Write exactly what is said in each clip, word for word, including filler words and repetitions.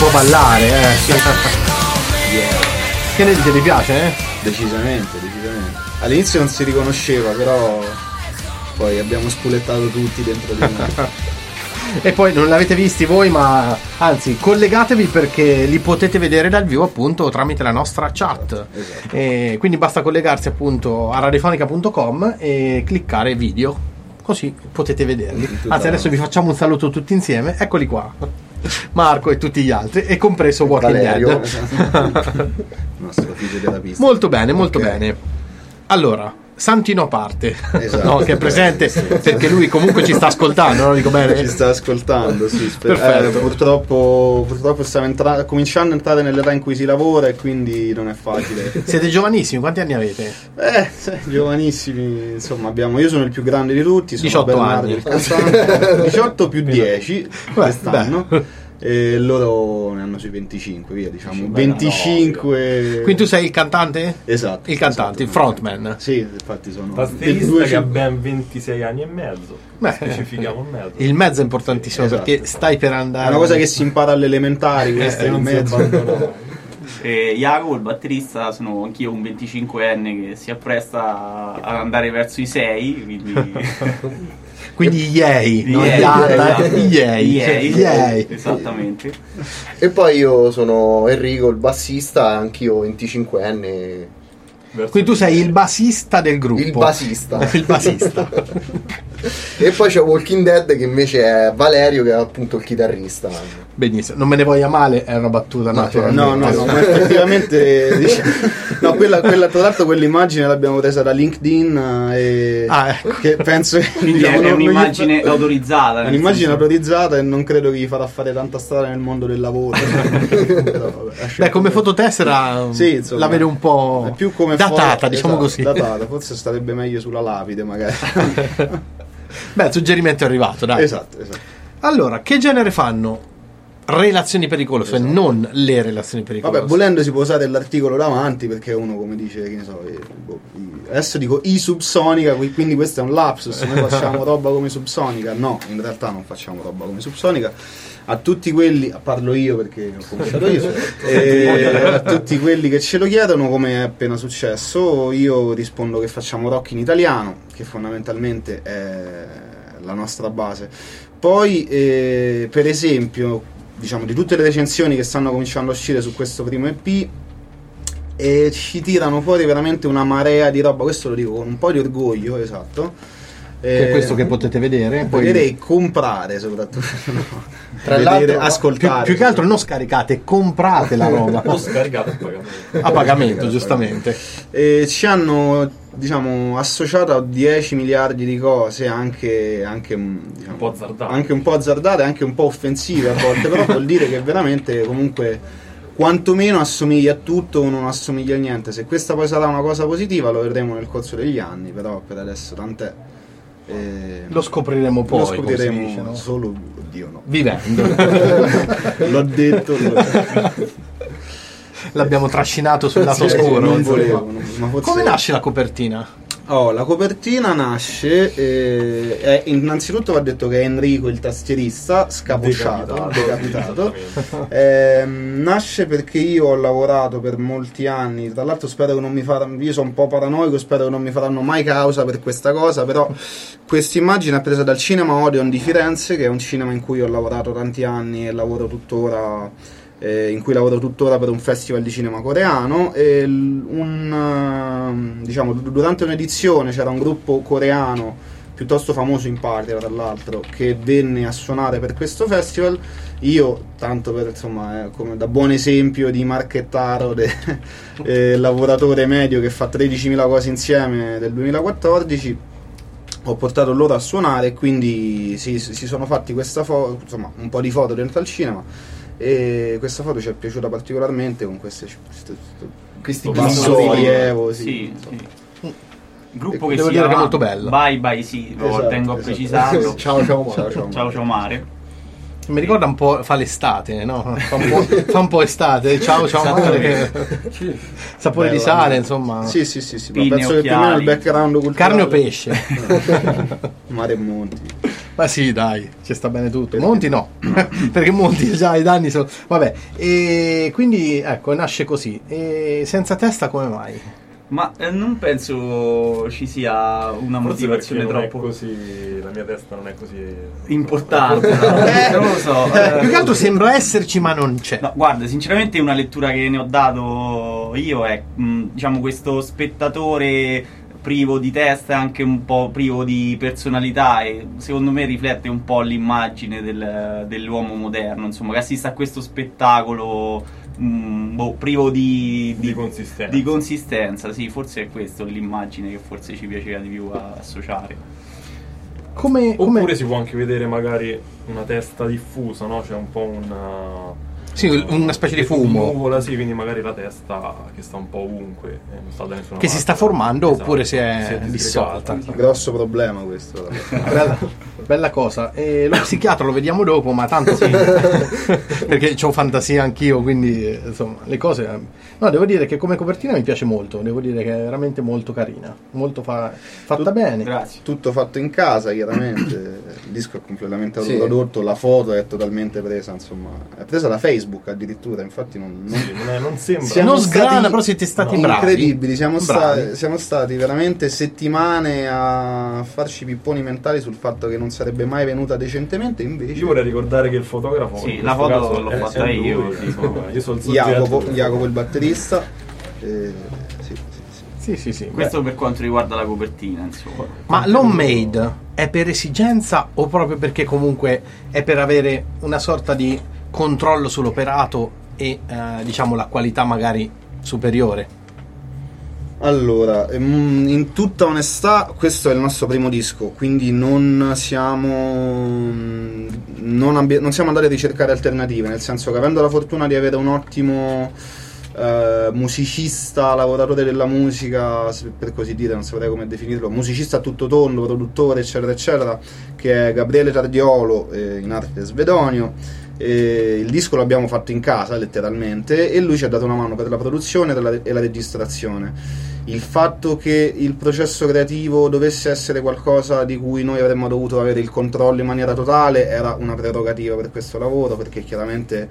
può ballare, eh. Sì. Yeah. Che ne dite, vi piace, eh? Decisamente, decisamente. All'inizio non si riconosceva, però poi abbiamo spulettato tutti dentro di noi. E poi non l'avete visti voi, ma anzi collegatevi perché li potete vedere dal vivo appunto tramite la nostra chat. Esatto. E quindi basta collegarsi appunto a radiofonica punto com e cliccare video, così potete vederli. Anzi, adesso vi facciamo un saluto tutti insieme. Eccoli qua, Marco e tutti gli altri, e compreso Walking Valerio. Dead. Nostro figlio della pista. Molto bene, molto Ok. bene. Allora, Santino a parte, Esatto. no, che è presente, Sì. perché lui comunque ci sta ascoltando, non dico bene? Ci sta ascoltando, sì, spero. Perfetto. Eh, purtroppo, purtroppo stiamo entra- cominciando a entrare nell'età in cui si lavora e quindi non è facile. Siete giovanissimi, quanti anni avete? Eh, sì, giovanissimi, insomma, abbiamo, io sono il più grande di tutti, sono diciotto Bernardo, anni. il cantante, diciotto più dieci Beh, quest'anno. beh. E loro ne hanno sui venticinque, via, diciamo, Beh, venticinque. Quindi tu sei il cantante? Esatto. Il cantante, il frontman. Sì, infatti sono Batterista due- che ha ben ventisei anni e mezzo. Beh, Specifichiamo il mezzo. Il mezzo è importantissimo, Esatto. perché stai per andare. È una cosa che si impara alle elementari, questo Eh, è il non si mezzo. abbandona. E Jacopo, il batterista, sono anch'io un venticinquenne che si appresta ad andare verso i sei, quindi Quindi yay, non Yay, yata, esatto. yay, Yay. yay. Esattamente. E poi io sono Enrico, il bassista, anch'io venticinquenne. Verso Quindi tu sei il basista del gruppo. Il basista. Il basista. E poi c'è Walking Dead che invece è Valerio, che è appunto il chitarrista. Benissimo, non me ne voglia male, è una battuta No, naturalmente. No, no, no, ma effettivamente dice- no, quella, quella, tra l'altro quell'immagine l'abbiamo presa da LinkedIn e Ah, ecco. che penso che Quindi diciamo, è non- non gli- un'immagine autorizzata. è nel un'immagine senso- autorizzata e non credo che gli farà fare tanta strada nel mondo del lavoro. Però, vabbè, lascia Beh, come perdere. fototessera Sì, insomma, la vedo un po' è più come datata, foto- diciamo esatto, così. datata, forse starebbe meglio sulla lapide magari. Beh, il suggerimento è arrivato, dai. Esatto, esatto. Allora, che genere fanno? Relazioni pericolose, Esatto. non le relazioni pericolose. Vabbè, volendo si può usare l'articolo davanti perché uno come dice, che ne so, eh, boh, i- adesso dico i subsonica, qui- quindi questo è un lapsus, noi facciamo roba come subsonica. No, in realtà non facciamo roba come subsonica. A tutti quelli, parlo io perché ho cominciato io, e a tutti quelli che ce lo chiedono, come è appena successo, io rispondo che facciamo rock in italiano, che fondamentalmente è la nostra base. Poi, eh, per esempio, diciamo, di tutte le recensioni che stanno cominciando a uscire su questo primo E P, e ci tirano fuori veramente una marea di roba, questo lo dico con un po' di orgoglio, esatto. Che è Eh, questo che potete vedere. Poi Direi comprare soprattutto. No. Tra Vedere, l'altro, più, ascoltare. più che altro non scaricate, comprate la roba Ho scaricato il pagamento. a pagamento, giustamente. E ci hanno, diciamo, associato a dieci miliardi di cose, anche, anche, diciamo, Un po' azzardate. anche un po' azzardate, anche un po' offensive a volte, però vuol dire che veramente comunque quantomeno assomiglia a tutto o non assomiglia a niente. Se questa poi sarà una cosa positiva lo vedremo nel corso degli anni, però per adesso tant'è. Eh, Lo scopriremo poi, lo come si scopriremo dice, no? solo, oddio no. Vivendo. L'ho detto, l'ho detto. L'abbiamo trascinato sul lato Sì, oscuro. non insomma. volevo, non- ma forse- Come nasce la copertina? Oh, la copertina nasce, eh, è, innanzitutto va detto che è Enrico il tastierista, scapocciato, decapitato. Eh, nasce perché io ho lavorato per molti anni, tra l'altro spero che non mi faranno, io sono un po' paranoico, spero che non mi faranno mai causa per questa cosa, però questa immagine è presa dal Cinema Odeon di Firenze, che è un cinema in cui ho lavorato tanti anni e lavoro tuttora. Eh, in cui lavoro tuttora per un festival di cinema coreano, e l- un, uh, diciamo, d- durante un'edizione c'era un gruppo coreano piuttosto famoso in patria, tra l'altro, che venne a suonare per questo festival. Io, tanto per, insomma, eh, come da buon esempio di marchettaro, de, eh, lavoratore medio che fa tredicimila cose insieme del duemilaquattordici, ho portato loro a suonare e quindi si, si sono fatti questa foto, insomma, un po' di foto dentro al cinema. E questa foto ci è piaciuta particolarmente con queste, queste, Questi basso bisogni. rilievo, sì, Sì, insomma. sì. Gruppo che Devo si dire che è chiama molto bello. Bye Bye Sì, lo Esatto, tengo a esatto. precisarlo. Ciao, ciao, Ciao, ciao. Ciao ciao mare. Mi ricorda un po', fa l'estate, no? Fa un po', fa un po' estate. Ciao, ciao, mare. Sapore Bello, di sale, bello. insomma. Sì, sì, sì, sì. Ma Pinne, penso che più o meno il occhiali. background culturale. Carne o pesce? Mare e monti. Ma sì, dai, ci sta bene tutto. Monti no, perché Monti già i danni sono... Vabbè, e quindi ecco, nasce così. E senza testa come mai? Ma eh, non penso ci sia una Forse motivazione perché non troppo è così, la mia testa non è così importante. no? Eh, non lo so. Eh, eh. più che altro sembra esserci ma non c'è. No, guarda, sinceramente una lettura che ne ho dato io è, mh, diciamo, questo spettatore privo di testa e anche un po' privo di personalità, e secondo me riflette un po' l'immagine del, dell'uomo moderno, insomma, che assiste a questo spettacolo mh, boh, privo di, di consistenza. di consistenza, sì, forse è questo l'immagine che forse ci piaceva di più a associare. Come, come... Oppure si può anche vedere magari una testa diffusa, no? C'è un po' una... Sì, una specie di fumo. Nuvola, sì, quindi magari la testa che sta un po' ovunque, eh, non sta da nessuna Che si parte. sta formando, Esatto. oppure si è disgregata. dissolta. Grosso problema questo. Bella, bella cosa. E lo psichiatra lo vediamo dopo, ma tanto sì. Perché ho fantasia anch'io, quindi eh, insomma, le cose... No, devo dire che come copertina mi piace molto, devo dire che è veramente molto carina, molto fa- fatta Tut- bene. Grazie. Tutto fatto in casa, chiaramente. Il disco è completamente Sì. autoprodotto, la foto è totalmente presa, insomma, è presa da Facebook addirittura, infatti non, non- Sì, non, è- non sembra. Se non Siamo sgrana, stati però siete stati no, bravi. incredibili, siamo Bravi. stati, siamo stati veramente settimane a farci pipponi mentali sul fatto che non sarebbe mai venuta decentemente, invece Io vorrei ricordare che il fotografo Sì, in la questo foto caso l'ho è- fatta è io, lui, sì. insomma, io sono il soggetto. Jacopo, Jacopo il batterista. eh, sì, sì, sì. Sì, sì, sì. Questo per quanto riguarda la copertina, insomma. Ma l'homemade è per esigenza o proprio perché comunque è per avere una sorta di controllo sull'operato e eh, diciamo la qualità magari superiore? Allora, ehm, in tutta onestà, questo è il nostro primo disco, quindi non siamo non, ambi- non siamo andati a ricercare alternative, nel senso che avendo la fortuna di avere un ottimo eh, musicista, lavoratore della musica, se- per così dire, non saprei come definirlo, musicista a tutto tondo, produttore, eccetera, eccetera, che è Gabriele Tardiolo, eh, in arte Svedonio. E il disco l'abbiamo fatto in casa letteralmente e lui ci ha dato una mano per la produzione e la, e la registrazione. Il fatto che il processo creativo dovesse essere qualcosa di cui noi avremmo dovuto avere il controllo in maniera totale era una prerogativa per questo lavoro, perché chiaramente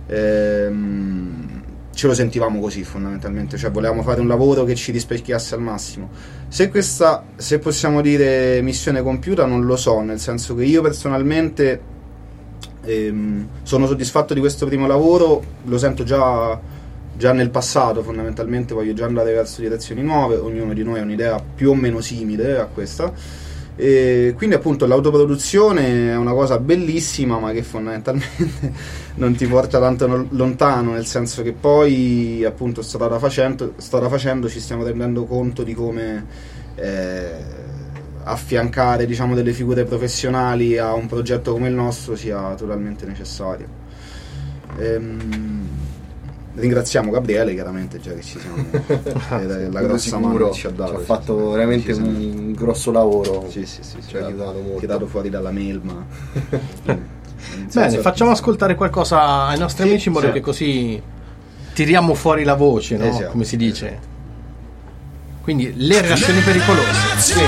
ehm, ce lo sentivamo così fondamentalmente, cioè volevamo fare un lavoro che ci rispecchiasse al massimo. Se questa, se possiamo dire missione compiuta, non lo so, nel senso che io personalmente ehm, sono soddisfatto di questo primo lavoro, lo sento già già nel passato, fondamentalmente voglio già andare verso direzioni nuove, ognuno di noi ha un'idea più o meno simile a questa, e quindi appunto l'autoproduzione è una cosa bellissima, ma che fondamentalmente non ti porta tanto no- lontano, nel senso che poi appunto strada facendo, strada facendo ci stiamo rendendo conto di come eh, affiancare, diciamo, delle figure professionali a un progetto come il nostro sia totalmente necessario. Ehm, ringraziamo Gabriele, chiaramente, già che ci siamo, è la Quello grossa sicuro, mano che ci ha dato, ci ha sì, fatto sì, veramente decisamente. un grosso lavoro. Sì, sì, sì, Ci ha aiutato molto. tirato fuori dalla melma. Bene, facciamo ascoltare qualcosa ai nostri Sì, amici in modo sì. che così tiriamo fuori la voce, no? Esatto. Come si dice. Quindi le relazioni pericolose. Sì.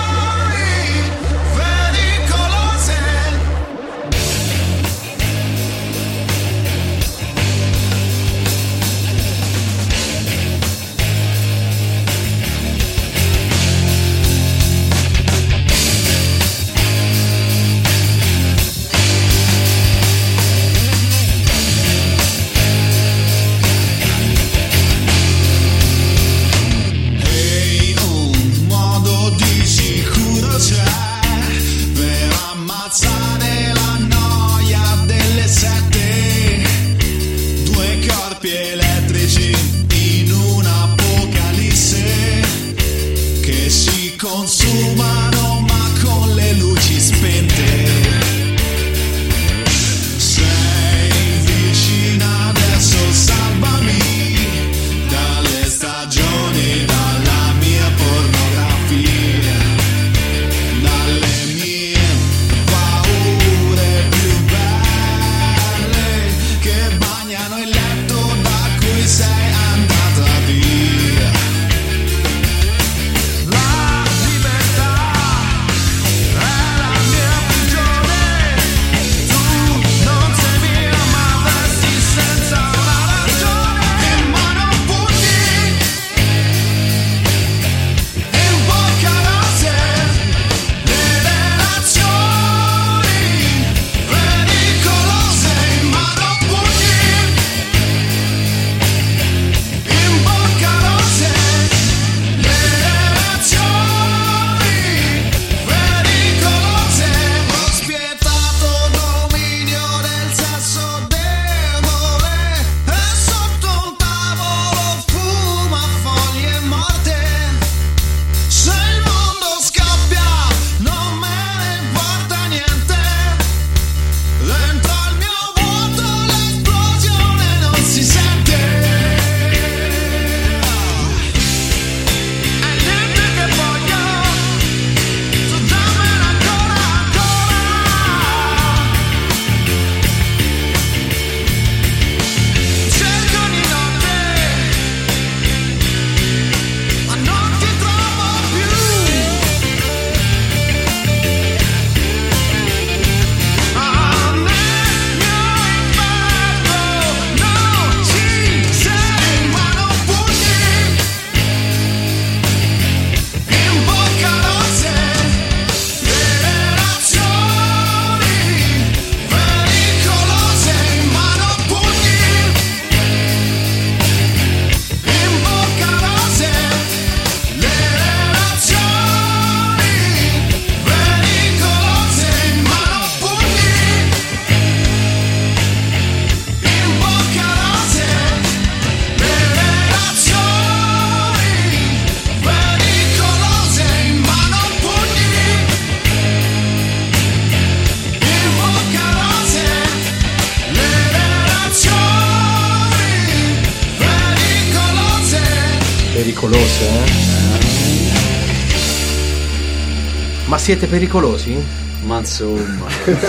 Ehi, un modo di sicuro c'è per ammazzare la noia delle sette. Due corpi elettrici in un'apocalisse che si consumano ma con le luci spente. Sei vicina adesso, salvami dalle stagioni, dalla mia pornografia, dalle mie paure più belle. pericolose, eh? Ma siete pericolosi? Ma insomma,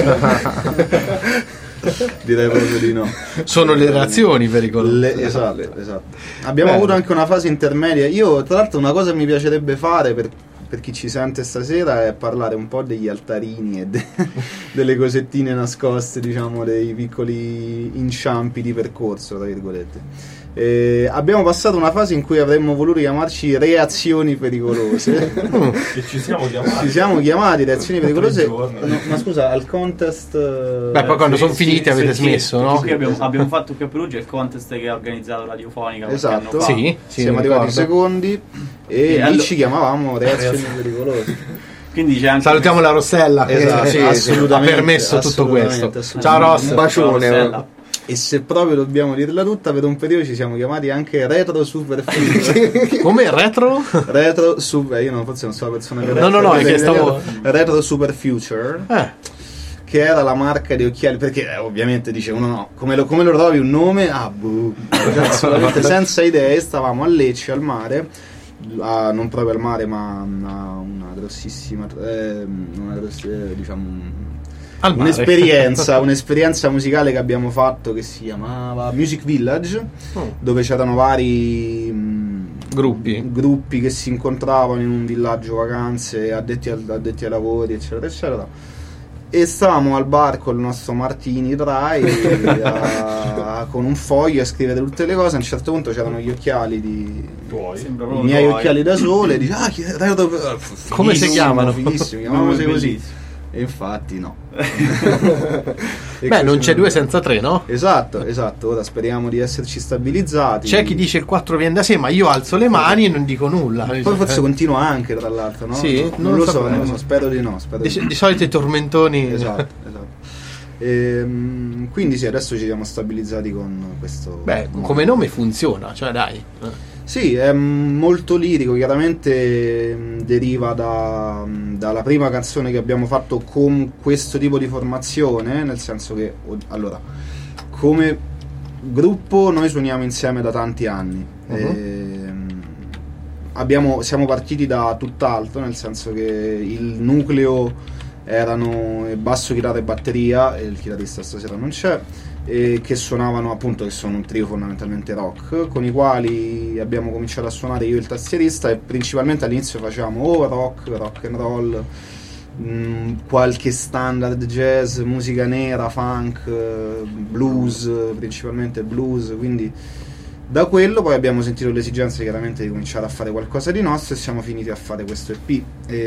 direi proprio di no. Sono le reazioni pericolose. Le- esatto, esatto. Abbiamo Bene. avuto anche una fase intermedia. Io, tra l'altro, una cosa che mi piacerebbe fare per, per chi ci sente stasera è parlare un po' degli altarini e de- delle cosettine nascoste, diciamo, dei piccoli inciampi di percorso, tra virgolette. Eh, abbiamo passato una fase in cui avremmo voluto chiamarci reazioni pericolose. Che ci siamo chiamati. Ci siamo chiamati reazioni pericolose. giorni. No, ma scusa, al contest. eh, Beh, poi quando Sì, sono sì, finiti sì, avete sì, smesso, sì, no? Qui abbiamo, abbiamo fatto qui a Perugia il contest che ha organizzato Radiofonica qualche Esatto. anno fa. Sì, sì, siamo mi arrivati ricordo. secondi e E lì allo- ci chiamavamo reazioni pericolose. Quindi c'è anche Salutiamo la Rossella che Esatto, sì, assolutamente, ha permesso tutto assolutamente, questo. assolutamente. Ciao Ross. Un bacione. Rossella. E se proprio dobbiamo dirla tutta, per un periodo ci siamo chiamati anche Retro Super Future. Come retro? Retro Super, io non, forse non sono la persona che No, no, no, è che stavo- Retro Super Future, Eh, che era la marca di occhiali, perché eh, ovviamente dice uno no, come lo, come lo trovi un nome? Ah, boh, assolutamente senza idee. Stavamo a Lecce al mare, a- non proprio al mare, ma a una grossissima, eh, una gross- eh, diciamo al mare. un'esperienza, un'esperienza musicale che abbiamo fatto che si chiamava Music Village, Oh. dove c'erano vari mh, Gruppi. gruppi che si incontravano in un villaggio vacanze, addetti, al- addetti ai lavori, eccetera, eccetera. E stavamo al bar con il nostro Martini Dry a- con un foglio a scrivere tutte le cose. A un certo punto c'erano gli occhiali di Tuoi. Sembra i proprio miei tuoi. occhiali da sole. Dice, ah, chi- Retro- Come si fighissimo, chiamano? Fighissimi, Nome chiamiamose così. bellissimo. E infatti no. E Beh, non così c'è due senza tre, no? Esatto, esatto. Ora speriamo di esserci stabilizzati. C'è chi dice il quattro viene da sé, ma io alzo le mani e non dico nulla. Poi forse continua anche, tra l'altro, no? Sì? Non, Non lo lo so, sapremo. non lo so, spero di no. Spero Di, di no. di solito i tormentoni. Esatto, esatto. Ehm, quindi sì, adesso ci siamo stabilizzati con questo. Beh, come nome funziona, cioè dai. Sì, è molto lirico, chiaramente mh, deriva da, mh, dalla prima canzone che abbiamo fatto con questo tipo di formazione, nel senso che, o- allora, come gruppo noi suoniamo insieme da tanti anni. Uh-huh. Ehm, abbiamo- siamo partiti da tutt'altro, nel senso che il nucleo erano basso, chitarra e batteria, e il chitarrista stasera non c'è, e che suonavano appunto, che sono un trio fondamentalmente rock, con i quali abbiamo cominciato a suonare io e il tastierista, e principalmente all'inizio facevamo o rock, rock and roll, mh, qualche standard jazz, musica nera, funk, eh, blues, principalmente blues. Quindi da quello poi abbiamo sentito l'esigenza chiaramente di cominciare a fare qualcosa di nostro, e siamo finiti a fare questo E P.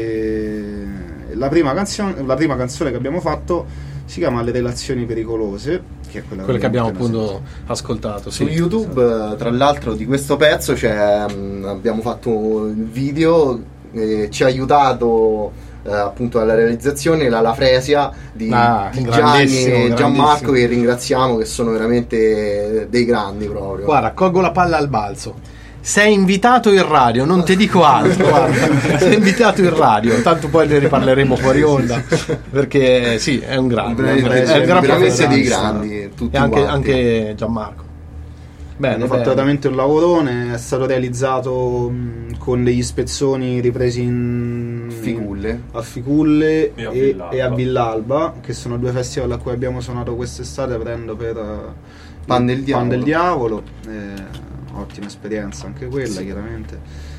E la prima canzone, la prima canzone che abbiamo fatto si chiama Le relazioni pericolose, che è quella, Quello che abbiamo appena appunto sentito. ascoltato. Su Sì. YouTube, tra l'altro, di questo pezzo c'è, mh, abbiamo fatto il video, eh, ci ha aiutato eh, appunto alla realizzazione la, la Fresia di, Ah, di grandissimo, Gianni e Gianmarco, grandissimo. che ringraziamo, che sono veramente dei grandi proprio. Guarda, colgo la palla al balzo. Sei invitato in radio, non ti dico altro, guarda. Sei invitato in radio, tanto poi ne riparleremo fuori onda, perché sì, è un grande, è un, Veramente, è un gran veramente dei professionista. grandi, tutti E anche, quanti. anche Gianmarco. Bene, Hanno fatto bene. veramente un lavorone, è stato realizzato mh, con degli spezzoni ripresi in Ficulle. a Ficulle E a e, Villalba. e a Villalba, che sono due festival a cui abbiamo suonato quest'estate, aprendo per eh, Pan del il Diavolo. Pan del Diavolo. Eh, ottima esperienza anche quella, chiaramente.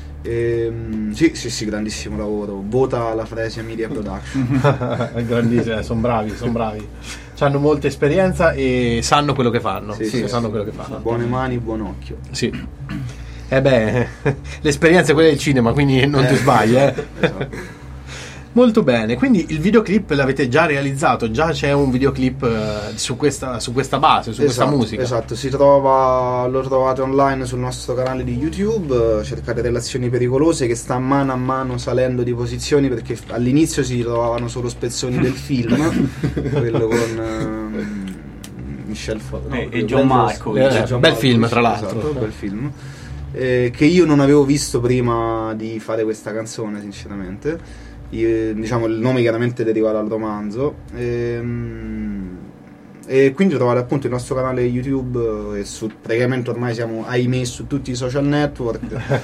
Ehm, sì, sì, sì, grandissimo lavoro. Vota la Fresia Media Production. Grandissimo, sono bravi, sono bravi. Hanno molta esperienza e sanno quello che fanno. Sì, Sì, sì, sanno sì. quello che fanno. Buone mani, buon occhio. Sì. Eh beh, l'esperienza è quella del cinema, quindi non ti sbagli, eh. Esatto. Molto bene, quindi il videoclip l'avete già realizzato, già c'è un videoclip eh, su, questa, su questa base, su Esatto, questa musica. Esatto, si trova, lo trovate online sul nostro canale di YouTube, eh, cercate Relazioni Pericolose, che sta mano a mano salendo di posizioni, perché all'inizio si trovavano solo spezzoni del film, quello con ehm, Michel Fo- no, E- e quello- John Malkovich. Eh, John bel Malkovich, film, tra l'altro. esatto, bel film. Eh, che io non avevo visto prima di fare questa canzone, sinceramente. Io, diciamo, il nome chiaramente deriva dal romanzo. Ehm, E quindi trovate appunto il nostro canale YouTube, e su, praticamente ormai siamo ahimè su tutti i social network.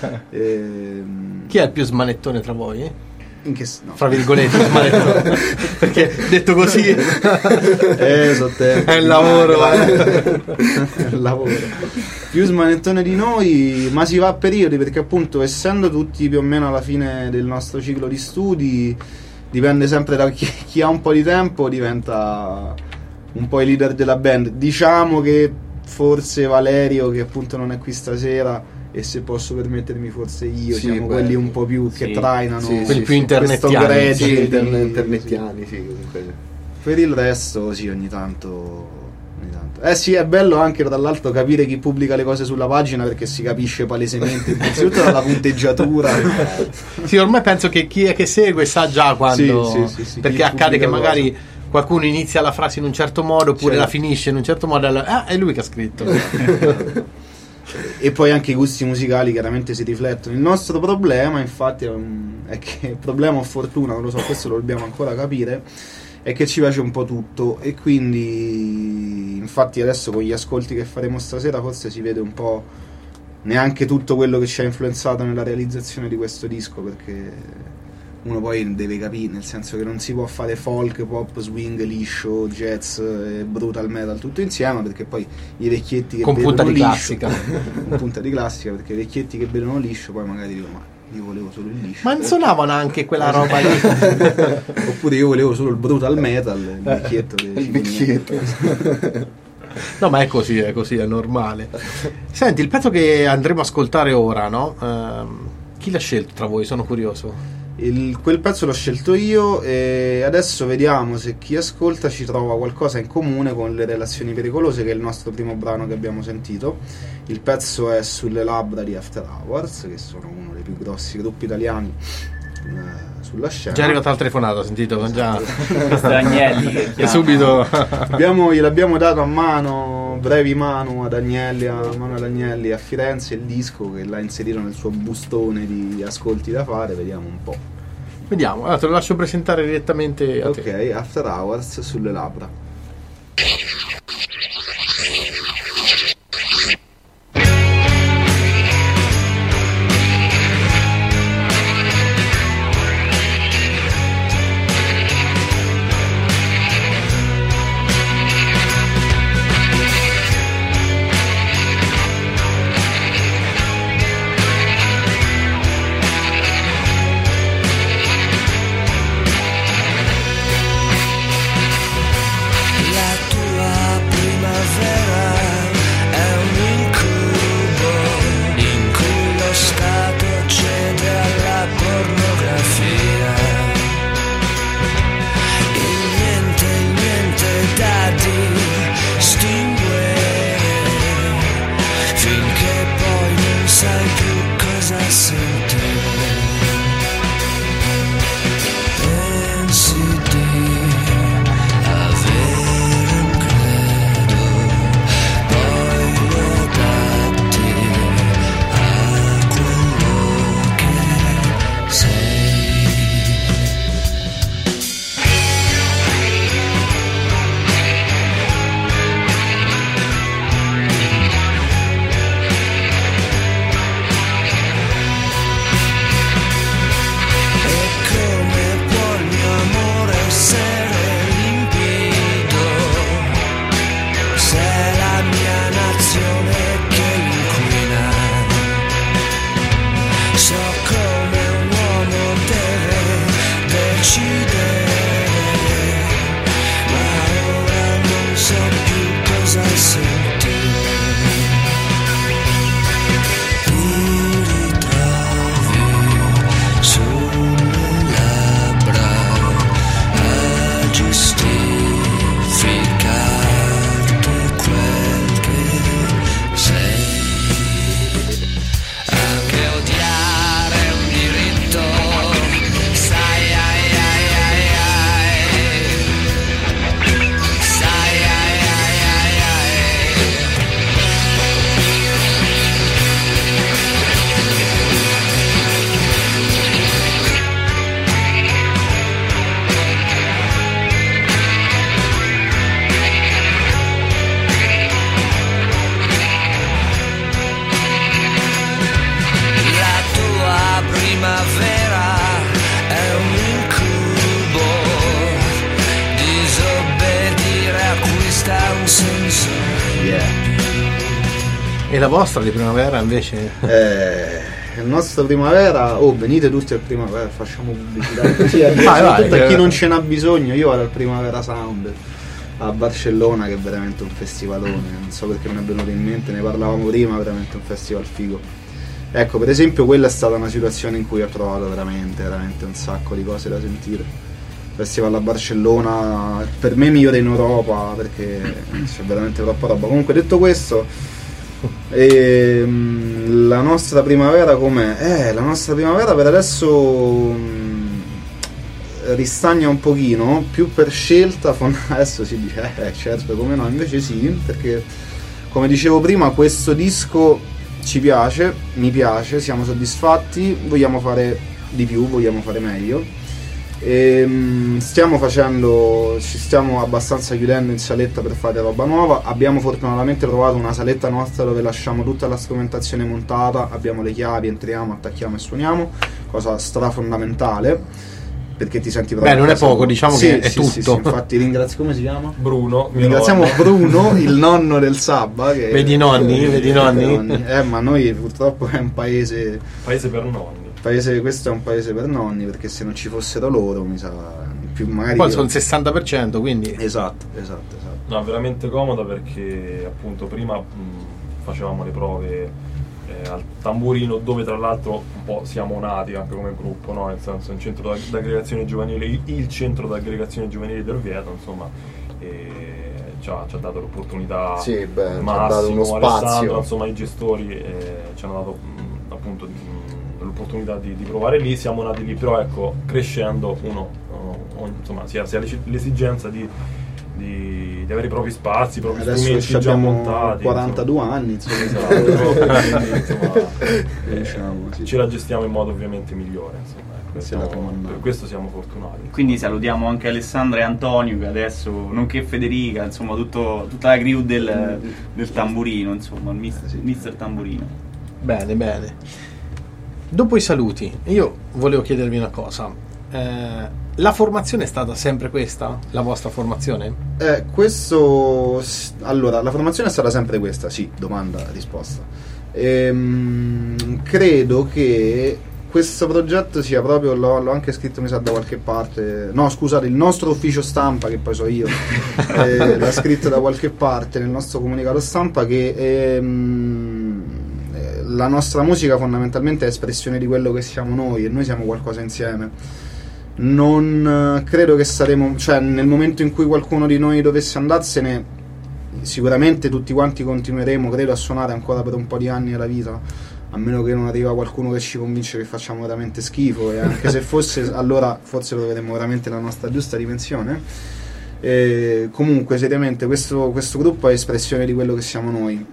E, Chi è il più smanettone tra voi? in che, no. Fra virgolette, smanettone. Perché detto così eh, so te. è il lavoro. È il lavoro. Più smanettone di noi, ma si va a periodi, perché appunto essendo tutti più o meno alla fine del nostro ciclo di studi, dipende sempre da chi, chi ha un po' di tempo, diventa un po' il leader della band. Diciamo che forse Valerio, che appunto non è qui stasera, e se posso permettermi forse io, Sì, siamo beh, quelli un po' più sì, che trainano, sì, quelli sì, più sì. internettiani. questo gregge Sì, di- interne- internettiani, sì, comunque. Per il resto sì, ogni tanto, ogni tanto. Eh sì, è bello anche dall'altro capire chi pubblica le cose sulla pagina, perché si capisce palesemente innanzitutto dalla punteggiatura. Sì, ormai penso che chi è che segue sa già quando. Sì, sì, sì, sì, perché chi accade che pubblica magari qualcuno inizia la frase in un certo modo, oppure Certo. la finisce in un certo modo. e allora, ah, è lui che ha scritto. E poi anche i gusti musicali chiaramente si riflettono. Il nostro problema, infatti, è, un, è che problema o fortuna, non lo so, questo lo dobbiamo ancora capire, è che ci piace un po' tutto, e quindi infatti adesso con gli ascolti che faremo stasera forse si vede un po' neanche tutto quello che ci ha influenzato nella realizzazione di questo disco, perché uno poi deve capire, nel senso che non si può fare folk, pop, swing, liscio, jazz e brutal metal tutto insieme, perché poi i vecchietti che Con punta bevono di liscio, classica. con punta di classica, perché i vecchietti che bevono liscio poi magari dicono: ma io volevo solo il liscio. Ma non suonavano anche quella roba lì? Oppure io volevo solo il brutal metal, il vecchietto che Il ci vecchietto. No, ma è così, è così, è normale. Senti, il pezzo che andremo a ascoltare ora, no? Ehm, chi l'ha scelto tra voi? Sono curioso. Il, quel pezzo l'ho scelto io, e adesso vediamo se chi ascolta ci trova qualcosa in comune con Le relazioni pericolose, che è il nostro primo brano che abbiamo sentito. Il pezzo è Sulle labbra di After Hours, che sono uno dei più grossi gruppi italiani eh, sulla scena. Già è arrivata la telefonata, ho sentito? Già. Questo è Agnelli che E chiama. subito. Abbiamo, gliel'abbiamo dato a mano, brevi mano ad Agnelli, a Manuel Agnelli a Firenze, il disco, che l'ha inserito nel suo bustone di ascolti da fare. Vediamo un po'. Vediamo, allora te lo lascio presentare direttamente a te. Ok, After Hours, Sulle labbra. Sulle Yeah. E la vostra di primavera invece? Eh, il nostro primavera, oh, venite tutti al primavera, facciamo pubblicità così, eh, Vai, vai, soprattutto a chi eh. non ce n'ha bisogno. Io vado al Primavera Sound a Barcellona, che è veramente un festivalone, non so perché non è venuto in mente, ne parlavamo prima, veramente un festival figo. Ecco, per esempio, quella è stata una situazione in cui ho trovato veramente, veramente un sacco di cose da sentire. Festival a Barcellona, per me migliore in Europa, perché c'è veramente troppa roba. Comunque, detto questo, ehm, la nostra primavera com'è? Eh, la nostra primavera per adesso mh, ristagna un pochino, più per scelta. Adesso si dice, eh certo, come no, invece sì, perché come dicevo prima, questo disco ci piace, mi piace, siamo soddisfatti, vogliamo fare di più, vogliamo fare meglio. E, mh, stiamo facendo, ci stiamo abbastanza chiudendo in saletta per fare roba nuova. Abbiamo fortunatamente trovato una saletta nostra dove lasciamo tutta la strumentazione montata, abbiamo le chiavi, entriamo, attacchiamo e suoniamo, cosa strafondamentale, perché ti senti proprio. Beh, non è casa. poco, diciamo Sì, che è sì, tutto. sì, sì, infatti ringrazio, come si chiama? Bruno, mio Ringraziamo nonno. Bruno, il nonno del Sabba, che Vedi i nonni, vedi i nonni. Eh, ma noi purtroppo è un paese Paese per nonni. paese questo è un paese per nonni, perché se non ci fossero loro, mi sa, più magari Poi io- sono il sessanta per cento, quindi esatto, esatto, esatto. No, veramente comoda perché appunto prima mh, facevamo le prove eh, al Tamburino, dove tra l'altro un po' siamo nati anche come gruppo, no? Nel senso, un centro d'ag- d'aggregazione giovanile, il- il centro d'aggregazione giovanile del Orvieto, insomma, e ci ha, ci ha dato l'opportunità. Sì, beh, ci ha Massimo, dato uno Alessandro, spazio. insomma i gestori eh, ci hanno dato mh, appunto mh, l'opportunità di, di provare lì, siamo nati lì, però ecco, crescendo uno, uno, insomma, si ha, si ha l'esi- l'esigenza di, di, di avere i propri spazi, i propri Adesso strumenti ci già abbiamo montati. quarantadue anni, insomma, Esatto, quindi, insomma, eh, diciamo, sì. ce la gestiamo in modo ovviamente migliore, insomma, ecco, Se la siamo- comandate. per questo siamo fortunati. Quindi salutiamo anche Alessandra e Antonio, che adesso, nonché Federica, insomma tutto- tutta la crew del, del Tamburino, insomma, il mister, Sì. mister Tamburino. bene, bene. Dopo i saluti, io volevo chiedervi una cosa. Eh, la formazione è stata sempre questa? La vostra formazione? Eh, questo s- allora, la formazione è stata sempre questa, sì, domanda, risposta. Ehm, credo che questo progetto sia proprio, l'ho, l'ho anche scritto mi sa da qualche parte, no scusate, il nostro ufficio stampa, che poi so io, eh, l'ha scritto da qualche parte nel nostro comunicato stampa, che ehm, eh, la nostra musica fondamentalmente è espressione di quello che siamo noi, e noi siamo qualcosa insieme. Non eh, credo che saremo, cioè nel momento in cui qualcuno di noi dovesse andarsene, sicuramente tutti quanti continueremo, credo, a suonare ancora per un po' di anni alla vita, a meno che non arriva qualcuno che ci convince che facciamo veramente schifo, e anche se fosse, allora forse troveremo veramente la nostra giusta dimensione. E comunque seriamente questo, questo gruppo è espressione di quello che siamo noi,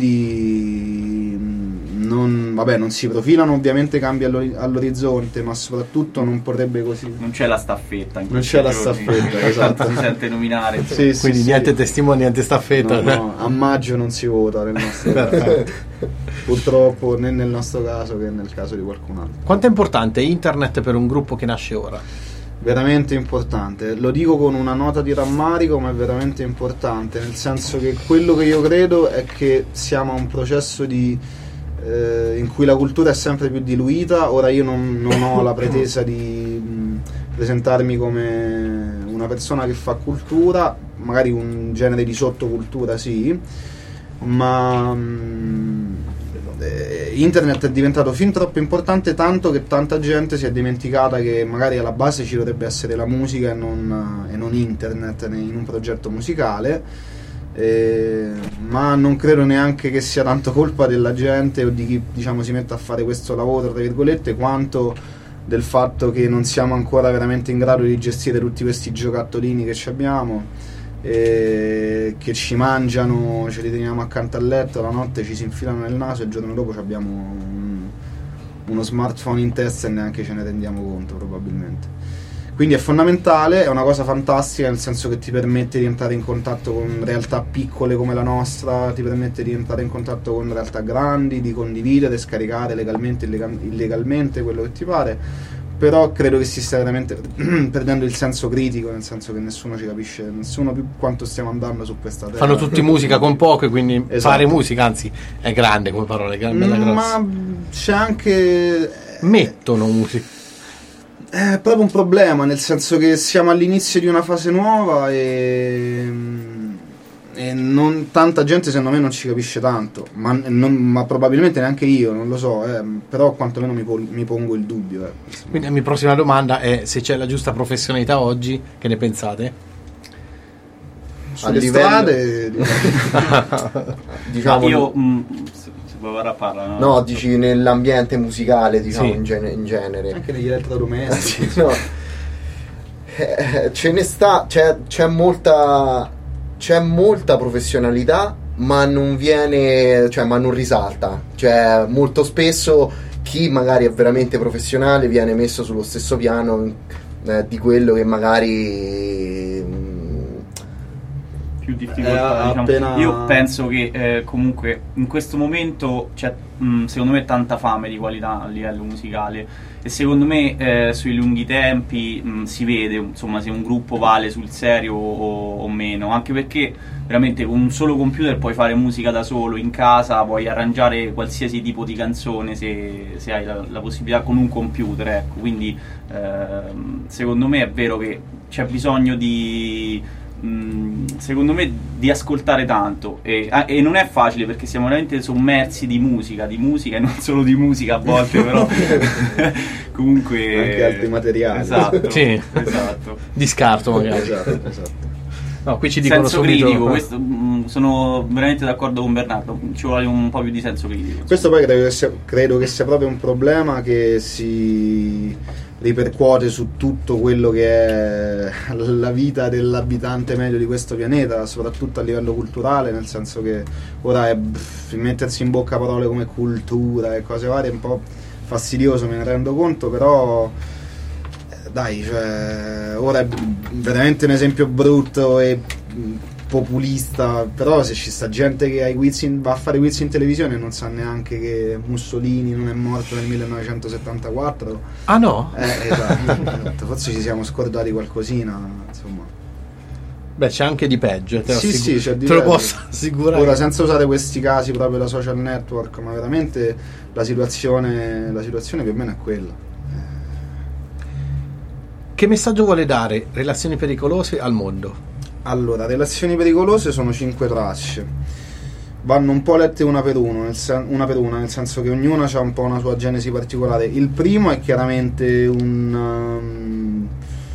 quindi mh, non, vabbè, non si profilano ovviamente cambi all'ori- all'orizzonte, ma soprattutto non potrebbe così. Non c'è la staffetta. in Non questi c'è la giorni. staffetta, esatto. Si sente nominare. insomma. Sì, sì, Quindi sì. niente testimoni, niente staffetta. No, no, a maggio non si vota nel nostro Perfetto. purtroppo, né nel nostro caso che nel caso di qualcun altro. Quanto è importante internet per un gruppo che nasce ora? Veramente importante, lo dico con una nota di rammarico, ma è veramente importante, nel senso che quello che io credo è che siamo a un processo di eh, in cui la cultura è sempre più diluita. Ora io non, non ho la pretesa di mh, presentarmi come una persona che fa cultura, magari un genere di sottocultura sì, ma mh, eh, internet è diventato fin troppo importante, tanto che tanta gente si è dimenticata che magari alla base ci dovrebbe essere la musica e non, e non internet in un progetto musicale. Eh, ma non credo neanche che sia tanto colpa della gente o di chi, diciamo, si mette a fare questo lavoro tra virgolette, quanto del fatto che non siamo ancora veramente in grado di gestire tutti questi giocattolini che ci abbiamo, eh, che ci mangiano, ce li teniamo accanto al letto, la notte ci si infilano nel naso e il giorno dopo ci abbiamo un- uno smartphone in testa e neanche ce ne rendiamo conto probabilmente. Quindi è fondamentale, è una cosa fantastica, nel senso che ti permette di entrare in contatto con realtà piccole come la nostra, ti permette di entrare in contatto con realtà grandi, di condividere, scaricare legalmente, illega- illegalmente, quello che ti pare. però credo che si stia veramente perdendo il senso critico, nel senso che nessuno ci capisce, nessuno più quanto stiamo andando su questa terra. Fanno tutti musica con poco e quindi Esatto. fare musica, anzi è grande come parola, è bella grossa. Ma c'è anche Mettono musica. è proprio un problema, nel senso che siamo all'inizio di una fase nuova e, e non, tanta gente secondo me non ci capisce tanto, ma, non, ma probabilmente neanche io, non lo so, eh, però quantomeno mi, pol- mi pongo il dubbio. Eh. Quindi la mia prossima domanda è se c'è la giusta professionalità oggi, che ne pensate? Sulle livello- strade Diciamo, Ma io mh, se, se Barbara parla, no? no, dici nell'ambiente musicale, diciamo, Sì. in, gene- in genere. anche negli elettrodomestici. Sì, no. Eh, ce ne sta, c'è, c'è molta c'è molta professionalità, ma non viene, cioè ma non risalta, cioè molto spesso chi magari è veramente professionale viene messo sullo stesso piano eh, di quello che magari mm, più difficoltà, Eh, diciamo. appena- Io penso che eh, comunque in questo momento c'è mh, secondo me tanta fame di qualità a livello musicale e secondo me eh, sui lunghi tempi mh, si vede insomma se un gruppo vale sul serio o, o meno, anche perché veramente con un solo computer puoi fare musica da solo in casa, puoi arrangiare qualsiasi tipo di canzone se, se hai la, la possibilità con un computer, ecco. Quindi ehm, secondo me è vero che c'è bisogno di mh, secondo me di ascoltare tanto e, ah, e non è facile perché siamo veramente sommersi di musica di musica e non solo di musica a volte però comunque Anche altri materiali. esatto, Sì. esatto. Di scarto magari. Esatto, esatto. No, qui ci dicono Senso subito critico, questo, mh, sono veramente d'accordo con Bernardo, ci vuole un po' più di senso critico. Questo poi credo che, sia, credo che sia proprio un problema che si ripercuote su tutto quello che è la vita dell'abitante medio di questo pianeta, soprattutto a livello culturale, nel senso che ora è, pff, mettersi in bocca parole come cultura e cose varie è un po' fastidioso, me ne rendo conto, però eh, dai, cioè, ora è veramente un esempio brutto e mh, populista, però se ci sta gente che ha i quiz in, va a fare quiz in televisione e non sa neanche che Mussolini non è morto nel millenovecentosettantaquattro, Ah no? eh, esatto, esatto. Forse ci siamo scordati qualcosina, insomma. Beh, c'è anche di peggio, te lo, Sì, assicu- sì, c'è di te lo peggio. posso assicurare. Ora, senza usare questi casi proprio da social network, ma veramente la situazione, la situazione più o meno è quella. Che messaggio vuole dare Relazioni Pericolose al mondo? Allora, Relazioni Pericolose sono cinque tracce, vanno un po' lette una per, uno, nel sen- una, per una, nel senso che ognuna ha un po' una sua genesi particolare. Il primo è chiaramente un um,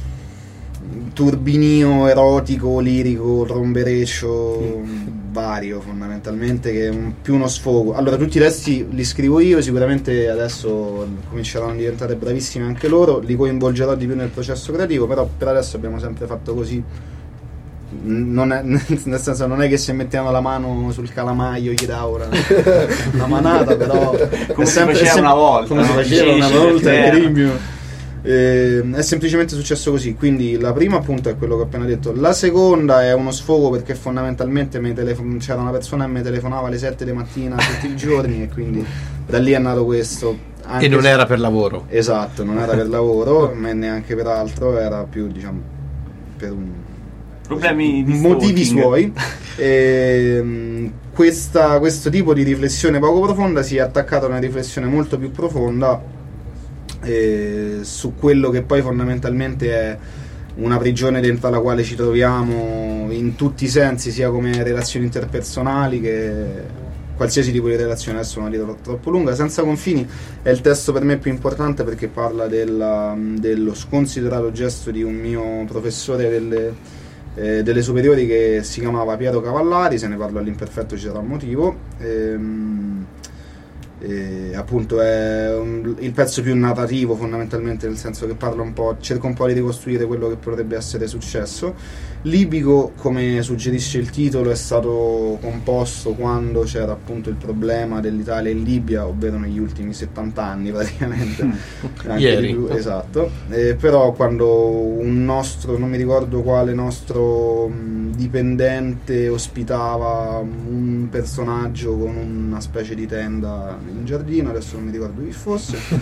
turbinio erotico, lirico, trombereccio, vario fondamentalmente, che è un, più uno sfogo. Allora, tutti i testi li scrivo io, sicuramente adesso cominceranno a diventare bravissimi anche loro, li coinvolgerò di più nel processo creativo, però per adesso abbiamo sempre fatto così. Non è, nel senso, non è che se mettiamo la mano sul calamaio gli dà ora una manata, però Come è si sempre- faceva è sem- una volta, come si no? faceva una Dici, volta eh. è Grimmio. Eh, è semplicemente successo così. Quindi la prima appunto è quello che ho appena detto, la seconda è uno sfogo perché fondamentalmente mi telefon- c'era una persona che mi telefonava alle sette di mattina tutti i giorni e quindi da lì è nato questo. Anche E non se- era per lavoro. esatto, non era per lavoro ma neanche per altro, era più diciamo per un Problemi di motivi stalking. suoi. E, questa, questo tipo di riflessione poco profonda si è attaccato a una riflessione molto più profonda eh, su quello che poi fondamentalmente è una prigione dentro la quale ci troviamo in tutti i sensi, sia come relazioni interpersonali che qualsiasi tipo di relazione. Adesso non la dico troppo lunga. Senza confini è il testo per me più importante perché parla della, dello sconsiderato gesto di un mio professore delle Eh, delle superiori che si chiamava Piero Cavallari, se ne parlo all'imperfetto ci sarà un motivo. Ehm, e appunto è un, il pezzo più narrativo fondamentalmente, nel senso che parla un po', cerca un po' di ricostruire quello che potrebbe essere successo. Libico, come suggerisce il titolo, è stato composto quando c'era appunto il problema dell'Italia in Libia, ovvero negli ultimi settanta anni praticamente. Anche Ieri. di più, esatto. Eh, però quando un nostro, non mi ricordo quale nostro mh, dipendente ospitava un personaggio con una specie di tenda in giardino, adesso non mi ricordo chi fosse,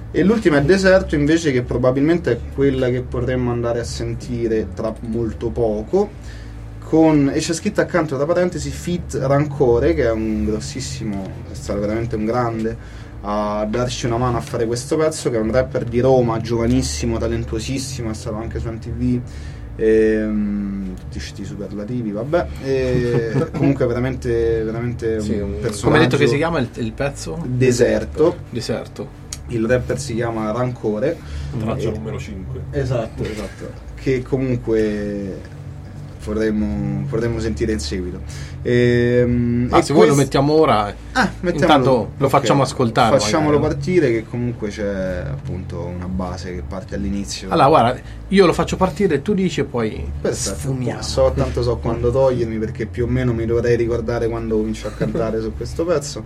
E l'ultima è Deserto, invece, che probabilmente è quella che potremmo andare a sentire tra molto poco, con, e c'è scritto accanto tra parentesi Fit Rancore, che è un grossissimo, è stato veramente un grande a darci una mano a fare questo pezzo, che è un rapper di Roma, giovanissimo, talentuosissimo, è stato anche su M T V, ehm, tutti sti superlativi, vabbè, e comunque veramente veramente Sì, un un- personaggio. Come hai detto che si chiama il, il pezzo? Deserto. Deserto. Il rapper si chiama Rancore. Traccia E- numero cinque. Esatto, esatto. Che comunque vorremmo, vorremmo sentire in seguito. Ehm, Ah, e se vuoi lo quest- mettiamo ora. Ah, mettiamolo- Intanto lo ok. facciamo ascoltare. Facciamolo magari. partire, che comunque c'è appunto una base che parte all'inizio. Allora, guarda, io lo faccio partire, tu dici e poi Perfetto. sfumiamo. So, tanto so quando togliermi, perché più o meno mi dovrei ricordare quando comincio a cantare su questo pezzo.